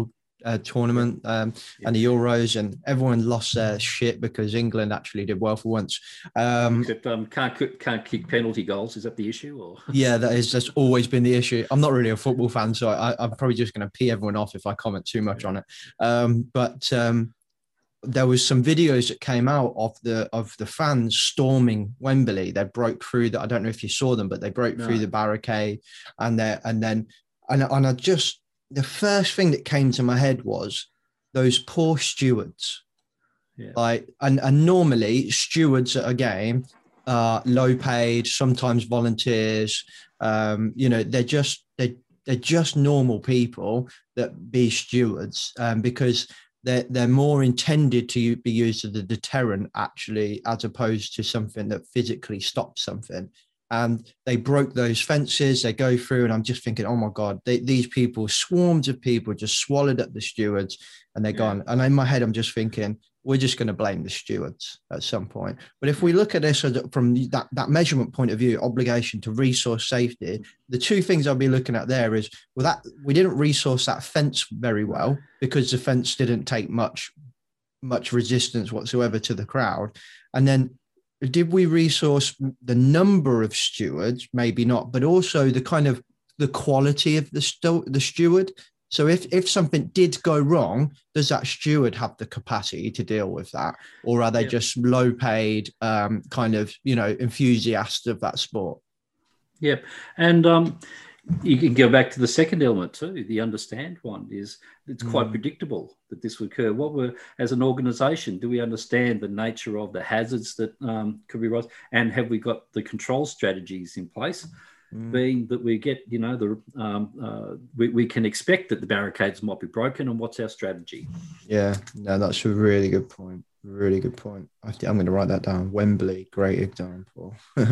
uh, tournament um, yeah. and the Euros, and everyone lost their shit because England actually did well for once. Um, Except um, can't can't kick penalty goals. Is that the issue? Or yeah, that is that's always been the issue. I'm not really a football fan, so I, I'm probably just going to pee everyone off if I comment too much on it. Um, but um, there was some videos that came out of the of the fans storming Wembley. They broke through that. I don't know if you saw them, but they broke no. through the barricade, and they and then and and I just the first thing that came to my head was those poor stewards. Yeah. Like and and normally stewards at a game are low paid, sometimes volunteers. Um, you know, they're just they they're just normal people that be stewards, um, because they're, they're more intended to be used as a deterrent, actually, as opposed to something that physically stops something. And they broke those fences, they go through, and I'm just thinking, oh my God, they, these people, swarms of people just swallowed up the stewards and they're yeah. gone. And in my head, I'm just thinking, we're just going to blame the stewards at some point. But if we look at this from that, that measurement point of view, obligation to resource safety, the two things I'll be looking at there is, well, that we didn't resource that fence very well because the fence didn't take much, much resistance whatsoever to the crowd. And then did we resource the number of stewards? Maybe not, but also the kind of the quality of the, stu- the steward. So if, if something did go wrong, does that steward have the capacity to deal with that? Or are they yeah. just low paid, um, kind of, you know, enthusiasts of that sport? Yep. And um, you can go back to the second element too. The understand one is it's quite mm. predictable that this would occur. What were, as an organisation, do we understand the nature of the hazards that um, could be raised? And have we got the control strategies in place? Mm. Being that we get, you know, the um, uh, we, we can expect that the barricades might be broken, and what's our strategy? Yeah, no, that's a really good point. Really good point. I think I'm going to write that down. Wembley, great example.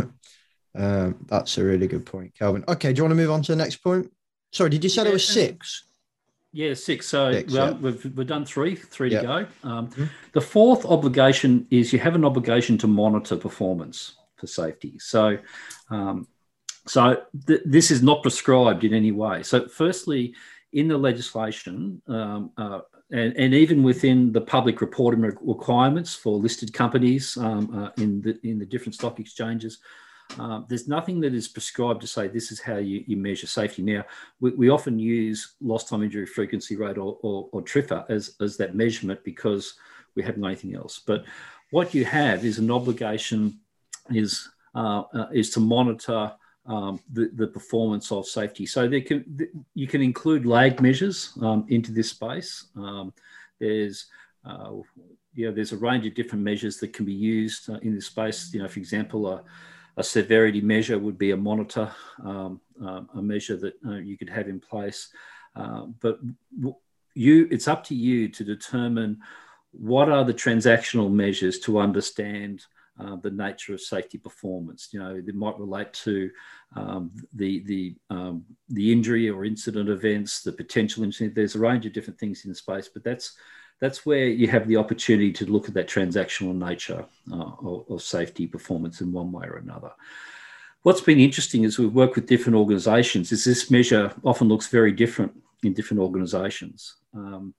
um, that's a really good point, Kelvin. Okay, do you want to move on to the next point? Sorry, did you say yeah, there was six? Yeah, six. So six, well, yeah. we've we've done three, three yep. to go. Um, mm-hmm. The fourth obligation is you have an obligation to monitor performance for safety. So. Um, So th- this is not prescribed in any way. So firstly, in the legislation, um, uh, and, and even within the public reporting requirements for listed companies um, uh, in the in the different stock exchanges, uh, there's nothing that is prescribed to say this is how you, you measure safety. Now, we, we often use lost time injury frequency rate or, or, or TRIFR as, as that measurement because we haven't got anything else. But what you have is an obligation is uh, uh, is to monitor Um, the, the performance of safety. So there can, you can include lag measures um, into this space. Um, there's, uh, you know, there's a range of different measures that can be used uh, in this space. You know, for example, a, a severity measure would be a monitor, um, uh, a measure that uh, you could have in place. Uh, but you, it's up to you to determine what are the transactional measures to understand Uh, the nature of safety performance. You know, it might relate to um, the the um, the injury or incident events, the potential incident. There's a range of different things in space, but that's that's where you have the opportunity to look at that transactional nature uh, of, of safety performance in one way or another. What's been interesting is we've worked with different organisations. Is this measure often looks very different in different organisations, um,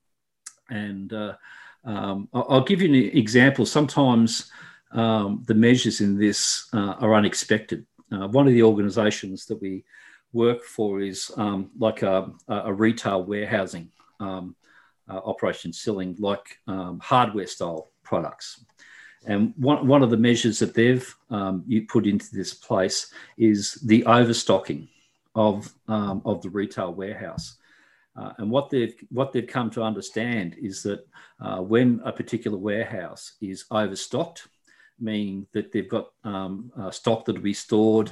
and uh, um, I'll give you an example. Sometimes. Um, the measures in this uh, are unexpected. Uh, one of the organisations that we work for is um, like a, a retail warehousing um, uh, operation selling like um, hardware style products. And one, one of the measures that they've um, you put into this place is the overstocking of, um, of the retail warehouse. Uh, and what they've, what they've come to understand is that uh, when a particular warehouse is overstocked, meaning that they've got um, uh, stock that will be stored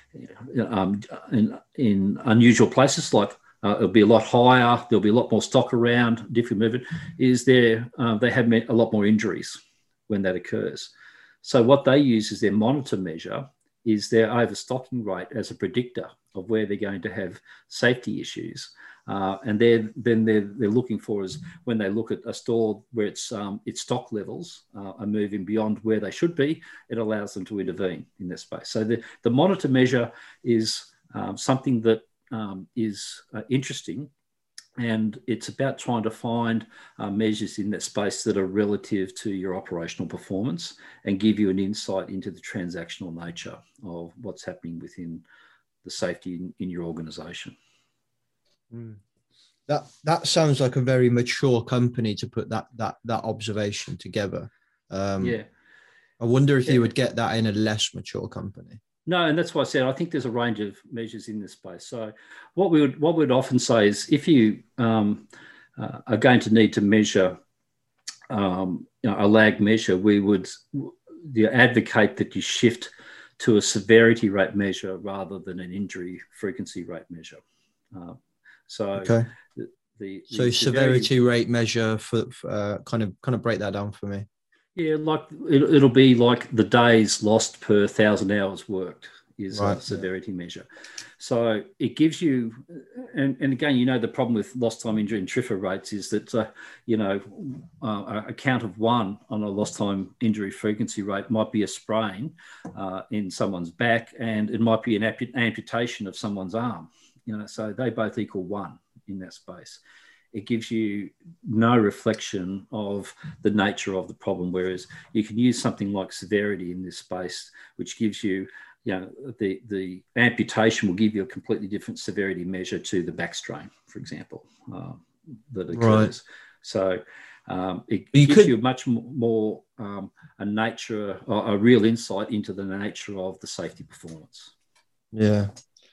um, in, in unusual places, like uh, it'll be a lot higher, there'll be a lot more stock around, different movement, is there, uh, they have a lot more injuries when that occurs. So what they use as their monitor measure is their overstocking rate as a predictor of where they're going to have safety issues. Uh, and they're, then they're, they're looking for is when they look at a store where its um, its stock levels uh, are moving beyond where they should be, it allows them to intervene in this space. So the, the monitor measure is um, something that um, is uh, interesting And it's about trying to find uh, measures in that space that are relative to your operational performance and give you an insight into the transactional nature of what's happening within the safety in, in your organisation. Mm. That that sounds like a very mature company to put that that that observation together. Um, yeah. I wonder if yeah. you would get that in a less mature company. No, and that's why I said I think there's a range of measures in this space. So what we would what we'd often say is if you um, uh, are going to need to measure um, you know, a lag measure, we would you know, advocate that you shift to a severity rate measure rather than an injury frequency rate measure. Uh, so okay. the, the, so the severity, severity rate measure for, for uh, kind of kind of break that down for me. Yeah, like it, it'll be like the days lost per thousand hours worked is right, a severity yeah. measure. So it gives you, and, and again, you know, the problem with lost time injury and T R I F A rates is that, uh, you know, uh, a count of one on a lost time injury frequency rate might be a sprain uh, in someone's back, and it might be an amputation of someone's arm, you know, so they both equal one in that space. It gives you no reflection of the nature of the problem, whereas you can use something like severity in this space, which gives you, you know, the, the amputation will give you a completely different severity measure to the back strain, for example, uh, that occurs. Right. So um, it, you gives could... you much more um, a nature, or a real insight into the nature of the safety performance. Yeah.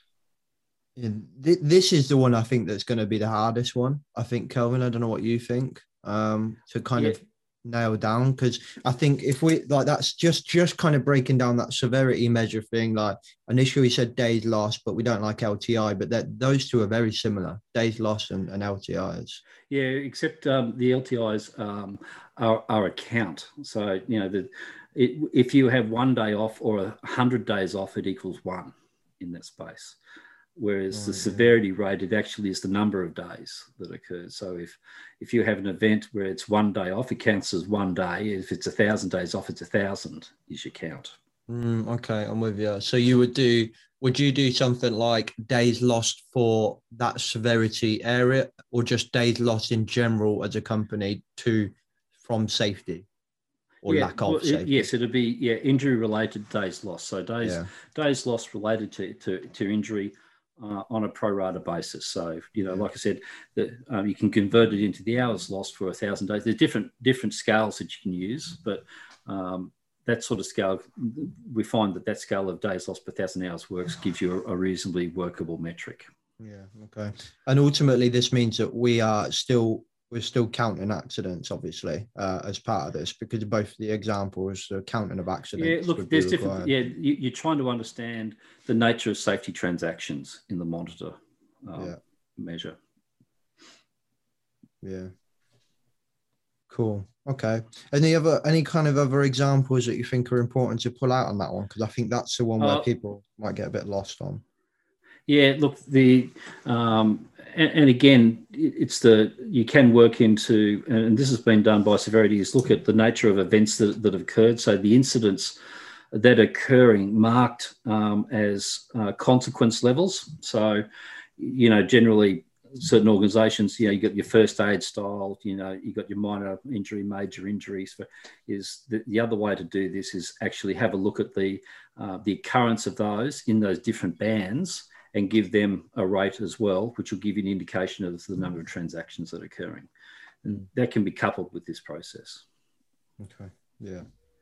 Yeah, th- this is the one I think that's going to be the hardest one. I think, Kelvin, I don't know what you think, um, to kind yeah. of nail down, because I think if we like that's just just kind of breaking down that severity measure thing. Like initially we said days lost, but we don't like L T I, but that those two are very similar, days lost and, and L T Is. Yeah, except um, the L T Is um, are, are a count. So you know the it, if you have one day off or a hundred days off, it equals one in that space. Whereas oh, the severity yeah. rate, it actually is the number of days that occurs. So if if you have an event where it's one day off, it counts as one day. If it's a thousand days off, it's a thousand is your count. Mm, okay, I'm with you. So you would do, would you do something like days lost for that severity area, or just days lost in general as a company to from safety? Or yeah, lack of well, safety? Yes, it'd be yeah injury related days lost. So days yeah. days lost related to to, to injury. Uh, on a pro rata basis. So, you know, yeah. like I said, that um, you can convert it into the hours lost for a thousand days. There's different different scales that you can use, but um, that sort of scale, we find that that scale of days lost per thousand hours works, gives you a, a reasonably workable metric. Yeah, okay. And ultimately, this means that we are still, we're still counting accidents, obviously, uh, as part of this, because both the examples, the counting of accidents. Yeah, look, there's different. Yeah, you, you're trying to understand the nature of safety transactions in the monitor um, yeah. measure. Yeah. Cool. Okay. Any other, any kind of other examples that you think are important to pull out on that one? Because I think that's the one where uh, people might get a bit lost on. Yeah, look, the um, and, and again, it's the you can work into, and this has been done by severity, is look at the nature of events that, that have occurred. So the incidents that are occurring marked um, as uh, consequence levels. So, you know, generally certain organisations, you know, you got your first aid style, you know, you got your minor injury, major injuries. For, is the, the other way to do this is actually have a look at the uh, the occurrence of those in those different bands, and give them a rate as well, which will give you an indication of the number of transactions that are occurring. And that can be coupled with this process. Okay, yeah.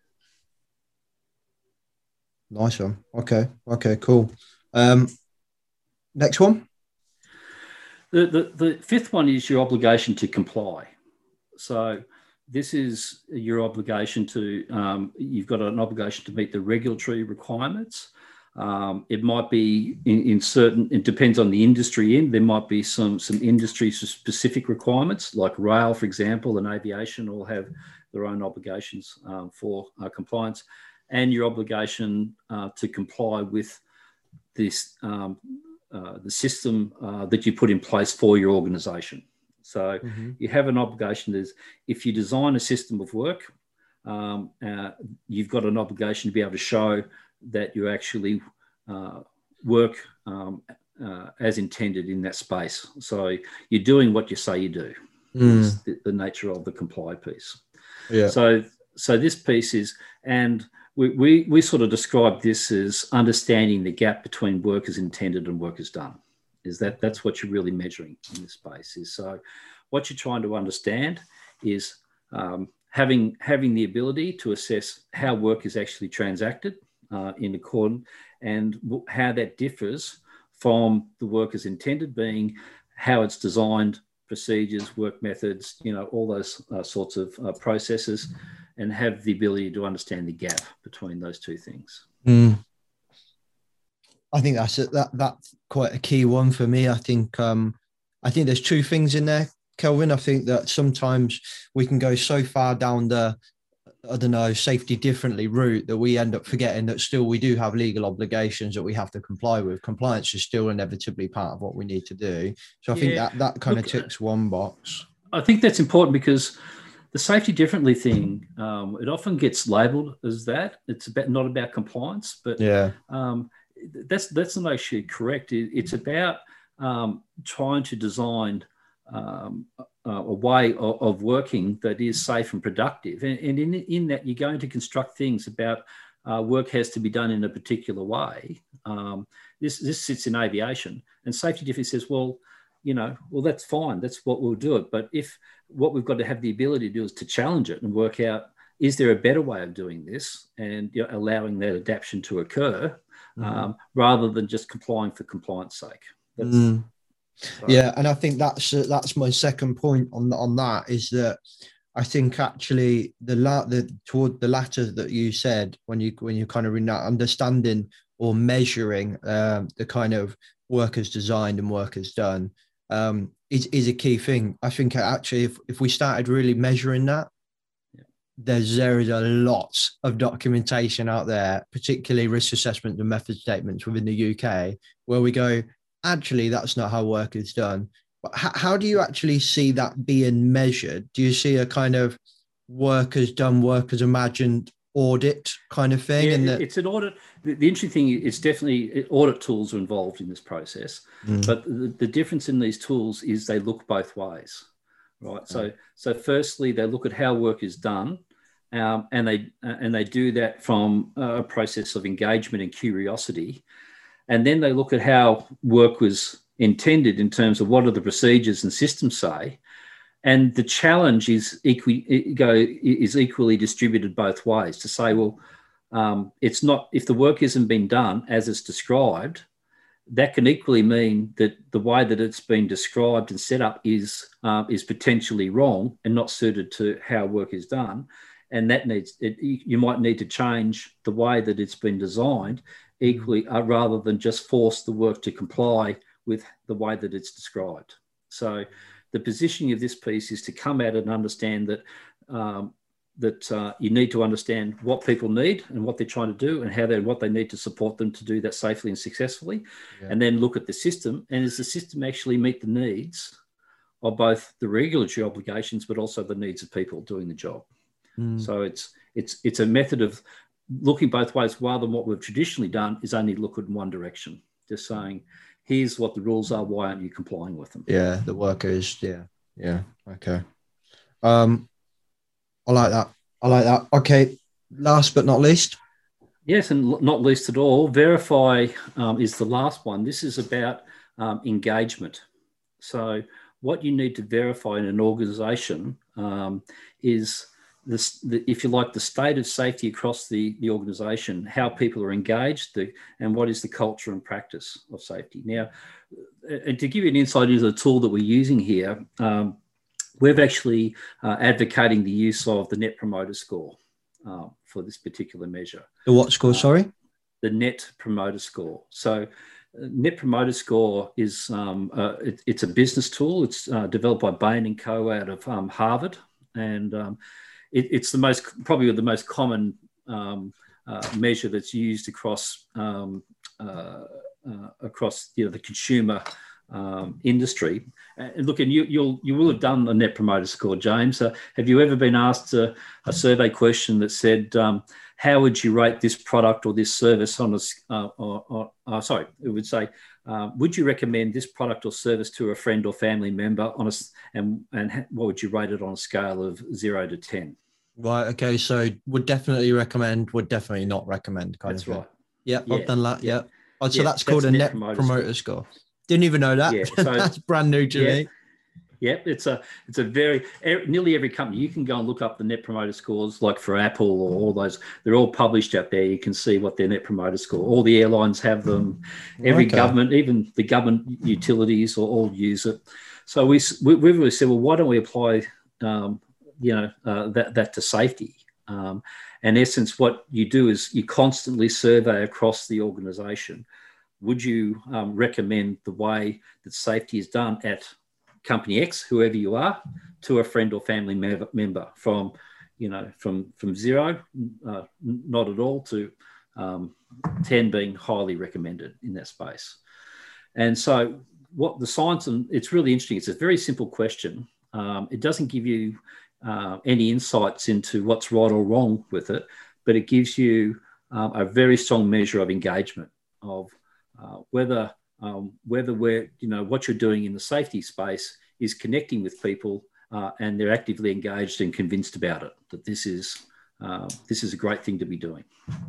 Nice one. Okay, okay, cool. Um, next one? The, the, the fifth one is your obligation to comply. So this is your obligation to, um, you've got an obligation to meet the regulatory requirements. Um, it might be in, in certain, it depends on the industry in, there might be some, some industry specific requirements, like rail, for example, and aviation all have their own obligations um, for uh, compliance, and your obligation uh, to comply with this, um, uh, the system uh, that you put in place for your organisation. So mm-hmm. you have an obligation is if you design a system of work, um, uh, you've got an obligation to be able to show that you actually uh, work um, uh, as intended in that space. So you're doing what you say you do. Mm. Is the, the nature of the comply piece. Yeah. So so this piece is, and we, we we sort of describe this as understanding the gap between work as intended and work as done. Is that that's what you're really measuring in this space. Is so what you're trying to understand is um, having having the ability to assess how work is actually transacted uh, in accordance, and w- how that differs from the work as intended, being how it's designed, procedures, work methods, you know, all those uh, sorts of uh, processes, and have the ability to understand the gap between those two things. Mm. I think that's a, that that's quite a key one for me. I think um, I think there's two things in there, Kelvin. I think that sometimes we can go so far down the, I don't know, safety differently route that we end up forgetting that still we do have legal obligations that we have to comply with. Compliance is still inevitably part of what we need to do. So I think Yeah. that that kind Look, of ticks one box. I think that's important because the safety differently thing, um, it often gets labelled as that. It's about not about compliance, but Yeah. um, that's that's not actually correct. It, it's about um, trying to design um, a, a way of, of working that is safe and productive. And, and in, in that, you're going to construct things about uh, work has to be done in a particular way. Um, this, this sits in aviation. And safety differently says, well, you know, well, that's fine. That's what we'll do it. But if what we've got to have the ability to do is to challenge it and work out, is there a better way of doing this, and you know, allowing that adaptation to occur, mm-hmm. um, rather than just complying for compliance sake. That's, mm. so. Yeah, and I think that's uh, that's my second point on on that, is that I think actually the la- the toward the latter that you said, when you when you kind of in that understanding or measuring um, the kind of work as designed and work as done um, is is a key thing. I think actually if if we started really measuring that, There's there is a lot of documentation out there, particularly risk assessment and method statements within the U K, where we go, actually, that's not how work is done. But how, how do you actually see that being measured? Do you see a kind of work as done, work as imagined audit kind of thing? Yeah, and that- it's an audit. The, the interesting thing is definitely audit tools are involved in this process, mm. but the, the difference in these tools is they look both ways. Right. So, so firstly, they look at how work is done, um, and they uh, and they do that from a process of engagement and curiosity, and then they look at how work was intended in terms of what are the procedures and systems say, and the challenge is equi- go is equally distributed both ways. To say, well, um, it's not, if the work isn't been done as it's described, that can equally mean that the way that it's been described and set up is uh, is potentially wrong and not suited to how work is done, and that needs it, you might need to change the way that it's been designed equally, uh, rather than just force the work to comply with the way that it's described. So the positioning of this piece is to come at it and understand that um, that uh, you need to understand what people need and what they're trying to do and how they what they need to support them to do that safely and successfully, yeah. and then look at the system, and does the system actually meet the needs of both the regulatory obligations but also the needs of people doing the job. Mm. So it's it's it's a method of looking both ways, rather than what we've traditionally done is only look in one direction, just saying, here's what the rules are, why aren't you complying with them? Yeah, the workers, yeah, yeah, okay. Um, I like that. I like that. Okay, last but not least. Yes, and not least at all, Verify um, is the last one. This is about um, engagement. So what you need to verify in an organisation um, is, this, the, if you like, the state of safety across the, the organisation, how people are engaged, the, and what is the culture and practice of safety. Now, and to give you an insight into the tool that we're using here, um, we're actually uh, advocating the use of the Net Promoter Score uh, for this particular measure. The what score, uh, sorry? The Net Promoter Score. So uh, Net Promoter Score is, um, uh, it, it's a business tool. It's uh, developed by Bain and Co. out of um, Harvard. And um, it, it's the most, probably the most common um, uh, measure that's used across, um, uh, uh, across you know, the consumer Um, industry. And look, and you you'll you will have done a Net Promoter Score, James. Uh, have you ever been asked a, a survey question that said, um, how would you rate this product or this service on a, uh, or, or, uh, sorry, it would say, uh, would you recommend this product or service to a friend or family member on a, and, and what would you rate it on a scale of zero to ten? Right. Okay. So would definitely recommend, would definitely not recommend kind That's of thing. right. Yep, Yeah. I've done that. Yeah. Oh, so Yeah, that's called that's a Net net Promoter promoter, score. Didn't even know that. Yeah, so- That's brand new to Yeah. me. Yep, it's a it's a very er, nearly every company you can go and look up the Net Promoter Scores, like for Apple or all those. They're all published out there. You can see what their Net Promoter Score. All the airlines have them. Every Okay. government, even the government utilities, all, all use it. So we we we really said, well, why don't we apply, um, you know, uh, that that to safety? Um, in essence, what you do is you constantly survey across the organisation. Would you um, recommend the way that safety is done at Company X, whoever you are, to a friend or family member, from, you know, from from zero, uh, not at all, to um, ten being highly recommended in that space. And so what the science, and it's really interesting, it's a very simple question. Um, it doesn't give you uh, any insights into what's right or wrong with it, but it gives you um, a very strong measure of engagement of uh, whether Um, whether we're, you know, what you're doing in the safety space is connecting with people uh, and they're actively engaged and convinced about it, that this is, uh, this is a great thing to be doing.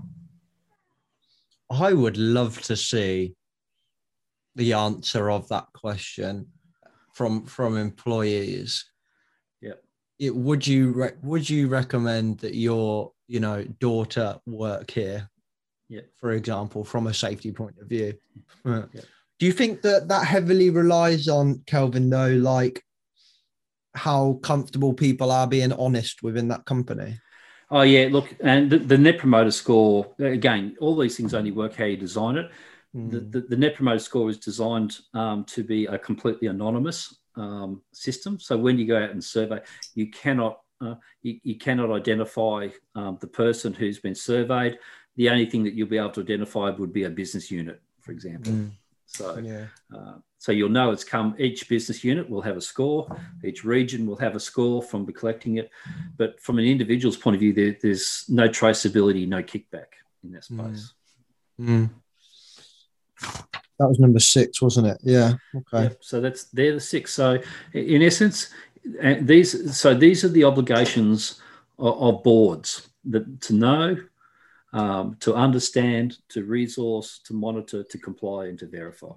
I would love to see the answer of that question from from employees. Yeah. It, would you re- would you recommend that your, you know, daughter work here? Yeah. For example, from a safety point of view. Yeah. Do you think that that heavily relies on, Kelvin, though, like how comfortable people are being honest within that company? Oh, yeah, look, and the, the Net Promoter Score, again, all these things only work how you design it. Mm. The, the, the Net Promoter Score is designed um, to be a completely anonymous um, system. So when you go out and survey, you cannot, uh, you, you cannot identify um, the person who's been surveyed. The only thing that you'll be able to identify would be a business unit, for example. Mm. So, Yeah. uh, so you'll know it's come. Each business unit will have a score. Each region will have a score from collecting it. But from an individual's point of view, there, there's no traceability, no kickback in that space. Mm. Mm. That was number six, wasn't it? Yeah. Okay. Yep. So that's they're the six. So in essence, uh, these so these are the obligations of, of boards, that to know, Um, to understand, to resource, to monitor, to comply, and to verify.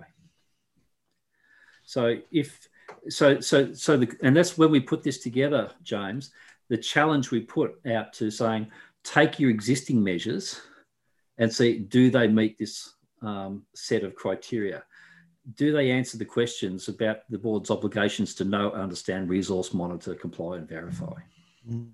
So if so, so so the and that's when we put this together, James. The challenge we put out to saying, take your existing measures and see, do they meet this um, set of criteria? Do they answer the questions about the board's obligations to know, understand, resource, monitor, comply, and verify? Mm.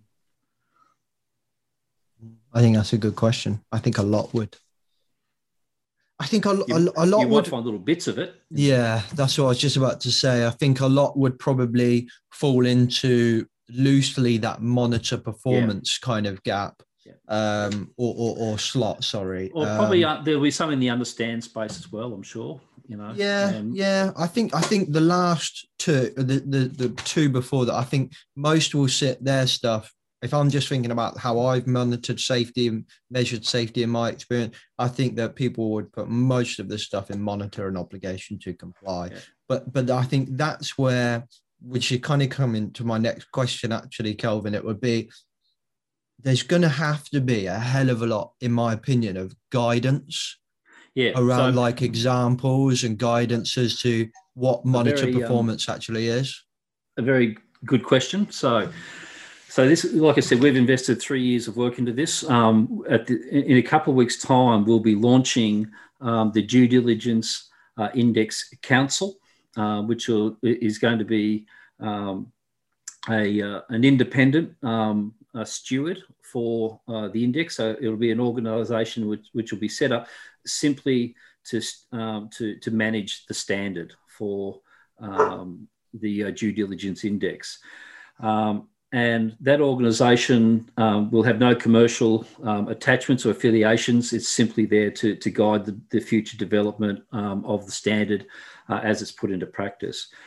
I think that's a good question. I think a lot would. I think a, You, a, a lot you would might find little bits of it. Yeah, that's what I was just about to say. I think a lot would probably fall into loosely that monitor performance yeah. kind of gap, yeah. um, or, or or slot. Sorry, or um, probably uh, there'll be some in the understand space as well. I'm sure. You know. Yeah, um, yeah. I think I think the last two, the, the the two before that, I think most will sit their stuff. If I'm just thinking about how I've monitored safety and measured safety in my experience, I think that people would put most of the stuff in monitor and obligation to comply. Yeah. But but I think that's where, which should kind of come into my next question, actually, Kelvin, it would be, there's going to have to be a hell of a lot, in my opinion, of guidance yeah, around so, like examples and guidance as to what monitor very, performance um, actually is. A very good question. So, So this, like I said, we've invested three years of work into this. Um, at the, in a couple of weeks' time, we'll be launching um, the Due Diligence uh, Index Council, uh, which will, is going to be um, a uh, an independent um, a steward for uh, the index. So it'll be an organisation which which will be set up simply to um, to to manage the standard for um, the uh, Due Diligence Index. Um, And that organisation um, will have no commercial um, attachments or affiliations. It's simply there to, to guide the, the future development um, of the standard uh, as it's put into practice.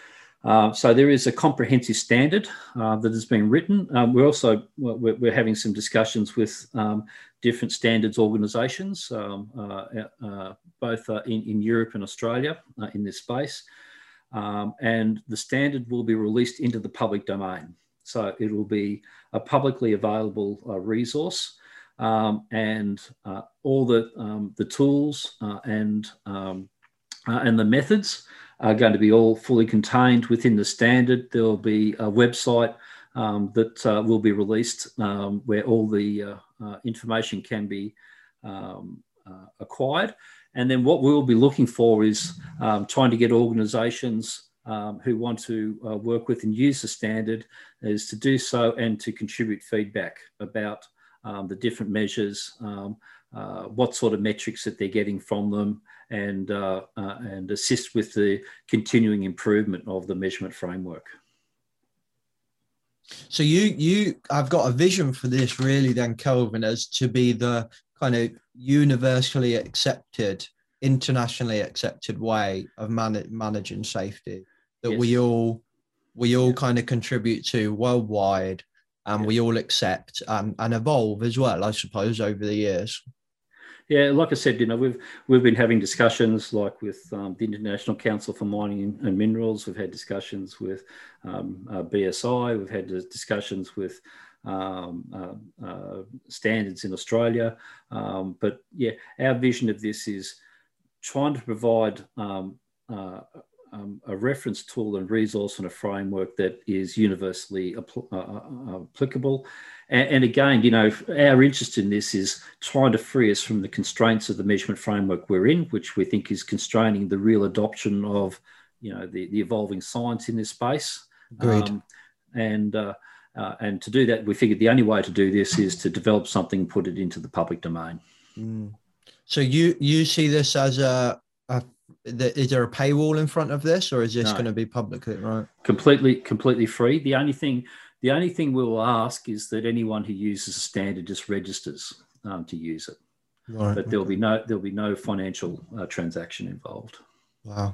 Uh, so there is a comprehensive standard uh, that has been written. Um, we're also we're, we're having some discussions with um, different standards organisations, um, uh, uh, both uh, in, in Europe and Australia uh, in this space. Um, and the standard will be released into the public domain. So it will be a publicly available uh, resource, um, and uh, all the um, the tools uh, and um, uh, and the methods are going to be all fully contained within the standard. There will be a website um, that uh, will be released um, where all the uh, uh, information can be um, uh, acquired. And then what we'll be looking for is um, trying to get organisations um, who want to uh, work with and use the standard is to do so and to contribute feedback about um, the different measures, um, uh, what sort of metrics that they're getting from them, and uh, uh, and assist with the continuing improvement of the measurement framework. So you you I've got a vision for this really then, Kelvin, as to be the kind of universally accepted, internationally accepted way of man- managing safety that yes. we all we all yeah. kind of contribute to worldwide, and yeah. we all accept and, and evolve as well, I suppose, over the years. Yeah, like I said, you know, we've we've been having discussions like with um, the International Council for Mining and Minerals. We've had discussions with um, uh, B S I. We've had discussions with um, uh, uh, standards in Australia. Um, but yeah, our vision of this is trying to provide um, uh, um, a reference tool and resource and a framework that is universally apl- uh, uh, applicable. And, and again, you know, our interest in this is trying to free us from the constraints of the measurement framework we're in, which we think is constraining the real adoption of, you know, the, the evolving science in this space. Agreed. Um, and uh, uh, and to do that, we figured the only way to do this is to develop something and put it into the public domain. Mm. So you you see this as a, a the, is there a paywall in front of this, or is this no. going to be publicly right? Completely, completely free. The only thing, the only thing we will ask is that anyone who uses a standard just registers um, to use it. Right. But there'll okay. be no there'll be no financial uh, transaction involved. Wow,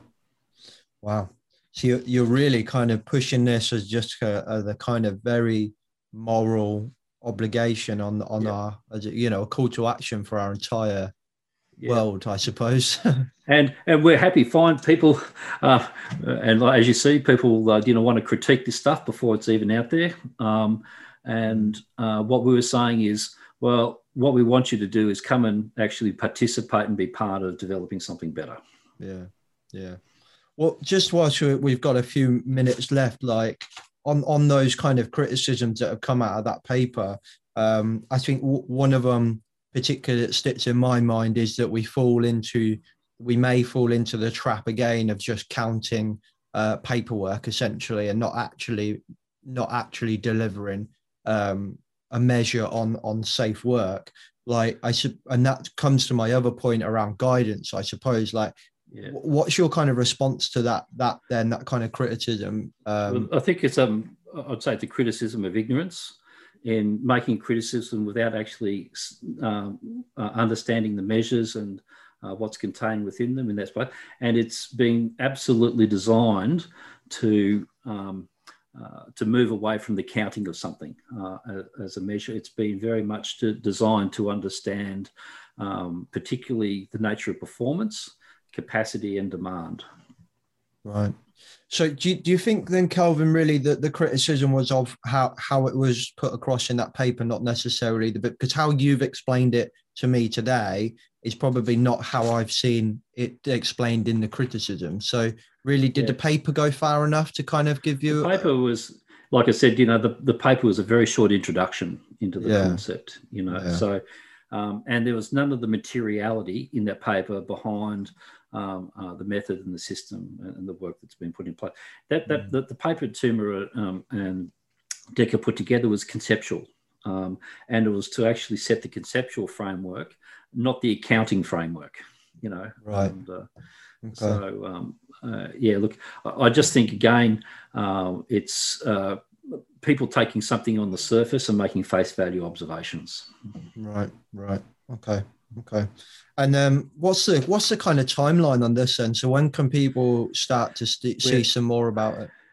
wow. So you're you're really kind of pushing this as just a, a, the kind of very moral obligation on on yeah. our, as a, you know, a call to action for our entire yeah. world, I suppose. and and we're happy find people, uh, and as you see, people uh, you know want to critique this stuff before it's even out there. Um, and uh, what we were saying is, well, what we want you to do is come and actually participate and be part of developing something better. Yeah, yeah. Well, just whilst we've got a few minutes left, like on, on those kind of criticisms that have come out of that paper, um, I think w- one of them particularly that sticks in my mind is that we fall into, we may fall into the trap again of just counting uh, paperwork essentially, and not actually, not actually delivering um, a measure on on safe work. Like I should, and that comes to my other point around guidance, I suppose. Like, yeah. what's your kind of response to that? That then that kind of criticism. Um, well, I think it's um, I'd say the criticism of ignorance, in making criticism without actually um, uh, understanding the measures and uh, what's contained within them in that space. And it's been absolutely designed to um, uh, to move away from the counting of something uh, as a measure. It's been very much to, designed to understand um, particularly the nature of performance, capacity and demand. Right. So do you, do you think then, Kelvin, really that the criticism was of how, how it was put across in that paper, not necessarily the bit, because how you've explained it to me today is probably not how I've seen it explained in the criticism. So really, did yeah. the paper go far enough to kind of give you... The paper was, like I said, you know, the, the paper was a very short introduction into the yeah. concept, you know, yeah. so, um, and there was none of the materiality in that paper behind um, uh, the method and the system and the work that's been put in place. That, that mm. the, the paper Toomer um, and Decker put together was conceptual, um, and it was to actually set the conceptual framework, not the accounting framework, you know. Right. And, uh, okay. So, um, uh, yeah, look, I, I just think, again, uh, it's uh, people taking something on the surface and making face value observations. Right, right. Okay, okay. And um, what's the what's the kind of timeline on this then? So when can people start to st- see some more about it?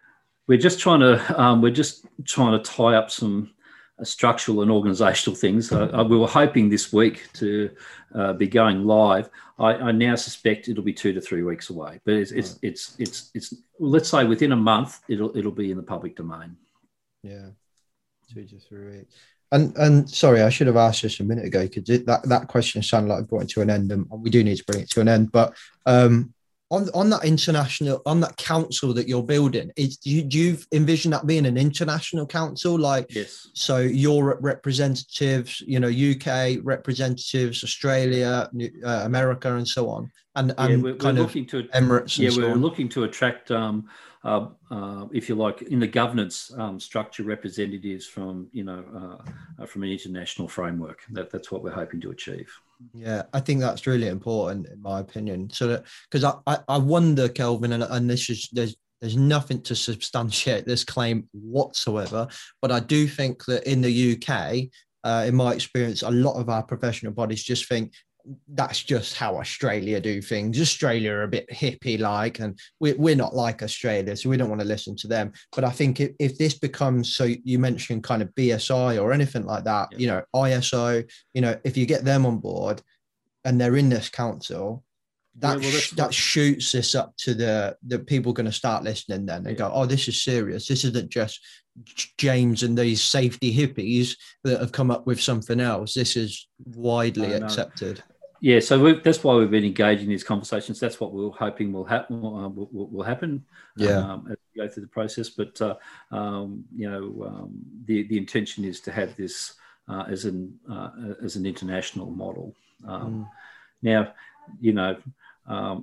we're just trying to um, we're just trying to tie up some uh, structural and organisational things. Uh, we were hoping this week to uh, be going live. I, I now suspect it'll be two to three weeks away, but it's it's, right. it's it's it's it's let's say within a month it'll it'll be in the public domain. Yeah, two to three weeks. And and sorry, I should have asked this a minute ago because that that question sounded like I brought it to an end, and we do need to bring it to an end. But um, on on that international, on that council that you're building, is do you, do you envision that being an international council? Like, yes. So Europe representatives, you know, U K representatives, Australia, uh, America, and so on, and and yeah, we're, kind we're of looking to Emirates. And yeah, so we're on. looking to attract, um, uh, uh, if you like, in the governance um, structure, representatives from you know uh, from an international framework. That that's what we're hoping to achieve. Yeah, I think that's really important in my opinion. So that because I, I, I wonder, Kelvin, and, and this is there's there's nothing to substantiate this claim whatsoever, but I do think that in the U K, uh, in my experience, a lot of our professional bodies just think that's just how Australia do things. Australia are a bit hippie like, and we're, we're not like Australia, so we don't want to listen to them. But I think if, if this becomes, so you mentioned kind of B S I or anything like that, yeah. you know, I S O, you know, if you get them on board and they're in this council, that, yeah, well, sh- that shoots this up to the, the people going to start listening then and yeah. go, oh, this is serious. This isn't just James and these safety hippies that have come up with something else. This is widely no, no. accepted. Yeah, so we've, that's why we've been engaging in these conversations. That's what we're hoping will happen. Uh, will, will happen yeah. um, as we go through the process. But uh, um, you know, um, the the intention is to have this uh, as an uh, as an international model. Um, mm. Now, you know, um,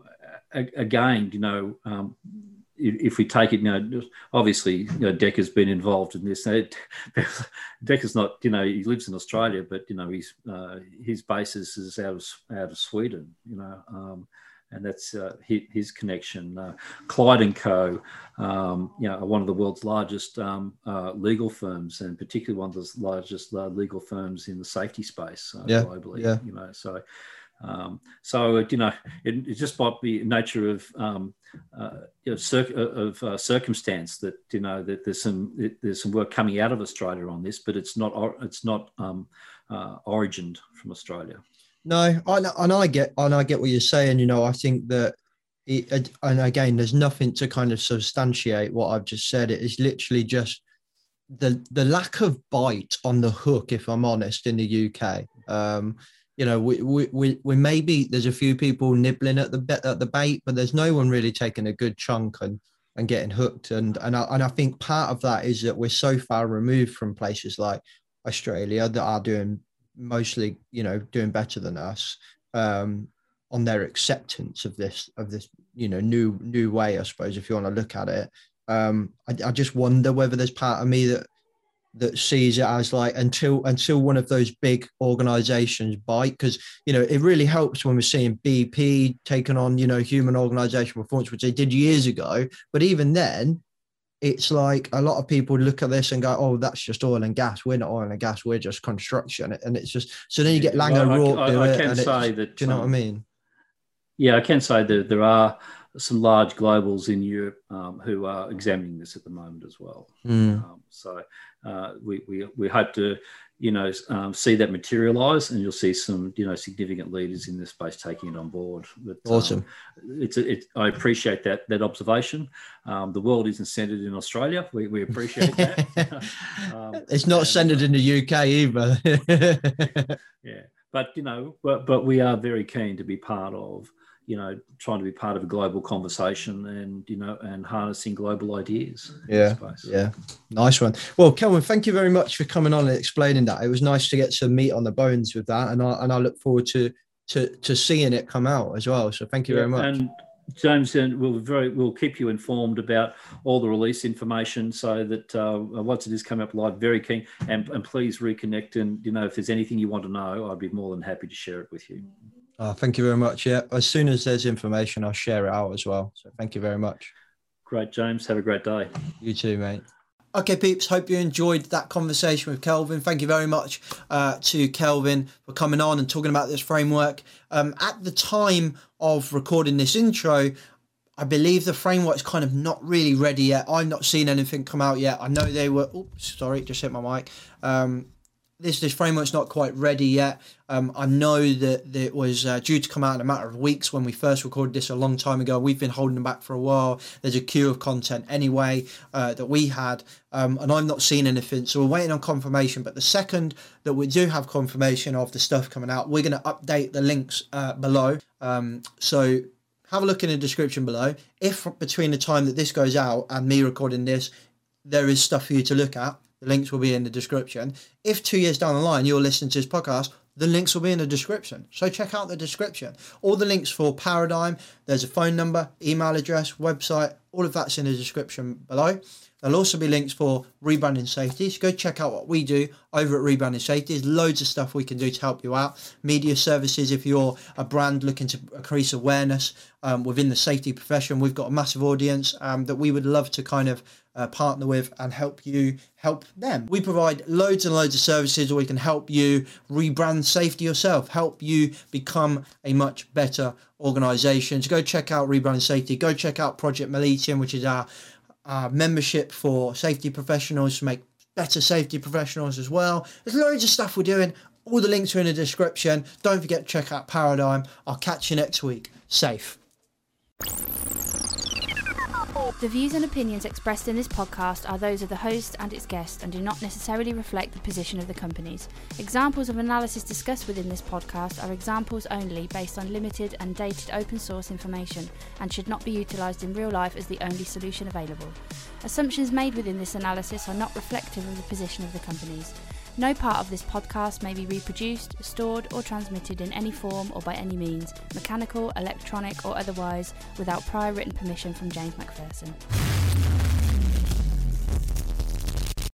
again, you know. Um, If we take it, you know, obviously, you know, Decca's been involved in this. Decca's not, you know, he lives in Australia, but you know, he's uh, his basis is out of out of Sweden, you know, um, and that's uh, his, his connection. Uh, Clyde and Co, um, you know, are one of the world's largest um, uh, legal firms, and particularly one of the largest uh, legal firms in the safety space uh, yeah, globally. Yeah. You know, so. Um, so you know, it, it just might be nature of um, uh, you know, cir- of uh, circumstance that you know that there's some it, there's some work coming out of Australia on this, but it's not or, it's not um, uh, origined from Australia. No, I, and I get and I get what you're saying. You know, I think that, it, and again, there's nothing to kind of substantiate what I've just said. It is literally just the the lack of bite on the hook, if I'm honest, in the U K. Um, You know, we, we we we maybe there's a few people nibbling at the at the bait, but there's no one really taking a good chunk and, and getting hooked. And and I, and I think part of that is that we're so far removed from places like Australia that are doing mostly, you know, doing better than us um, on their acceptance of this of this, you know, new new way, I suppose, if you want to look at it. Um, I, I just wonder whether there's part of me that. that sees it as like until until one of those big organizations bite, because you know it really helps when we're seeing B P taking on, you know, human organizational performance, which they did years ago. But even then, it's like a lot of people look at this and go, oh, that's just oil and gas. We're not oil and gas, we're just construction. And it's just, so then you get Langer well, Rourke do I, I, it. I can and say that, do you know um, what I mean? Yeah, I can say that there are some large globals in Europe um, who are examining this at the moment as well. Mm. Um, so uh, we, we we hope to, you know, um, see that materialise, and you'll see some, you know, significant leaders in this space taking it on board. But, awesome. Um, it's a, it, I appreciate that that observation. Um, the world isn't centred in Australia. We we appreciate that. um, it's not centred in the U K either. yeah, but you know, but but we are very keen to be part of, you know, trying to be part of a global conversation and, you know, and harnessing global ideas. Yeah. Yeah. Nice one. Well, Kelvin, thank you very much for coming on and explaining that. It was nice to get some meat on the bones with that. And I, and I look forward to, to, to seeing it come out as well. So thank you yeah, very much. And James, and we'll very, we'll keep you informed about all the release information so that uh, once it is coming up live, very keen, and, and please reconnect. And, you know, if there's anything you want to know, I'd be more than happy to share it with you. Oh, thank you very much. Yeah, as soon as there's information, I'll share it out as well. So thank you very much. Great, James. Have a great day. You too, mate. Okay, peeps, hope you enjoyed that conversation with Kelvin. Thank you very much uh, to Kelvin for coming on and talking about this framework. Um, at the time of recording this intro, I believe the framework's kind of not really ready yet. I've not seen anything come out yet. I know they were, oops, sorry, just hit my mic. Um, this this framework's not quite ready yet. Um, I know that, that it was uh, due to come out in a matter of weeks when we first recorded this a long time ago. We've been holding them back for a while. There's a queue of content anyway uh, that we had, um, and I've not seen anything. So we're waiting on confirmation. But the second that we do have confirmation of the stuff coming out, we're going to update the links uh, below. Um, so have a look in the description below. If between the time that this goes out and me recording this, there is stuff for you to look at, the links will be in the description. If two years down the line you're listening to this podcast, the links will be in the description. So check out the description. All the links for Paradigm, there's a phone number, email address, website, all of that's in the description below. There'll also be links for Rebranding Safety. So go check out what we do over at Rebranding Safety. There's loads of stuff we can do to help you out. Media services, if you're a brand looking to increase awareness um, within the safety profession, we've got a massive audience um, that we would love to kind of uh, partner with and help you help them. We provide loads and loads of services where we can help you rebrand safety yourself, help you become a much better organisation. So go check out Rebranding Safety. Go check out Project Miletium, which is our Uh, membership for safety professionals to make better safety professionals as well. There's loads of stuff we're doing. All the links are in the description. Don't forget to check out Paradigm. I'll catch you next week. Safe. The views and opinions expressed in this podcast are those of the host and its guests and do not necessarily reflect the position of the companies. Examples of analysis discussed within this podcast are examples only based on limited and dated open source information and should not be utilised in real life as the only solution available. Assumptions made within this analysis are not reflective of the position of the companies. No part of this podcast may be reproduced, stored or transmitted in any form or by any means, mechanical, electronic or otherwise, without prior written permission from James Macpherson.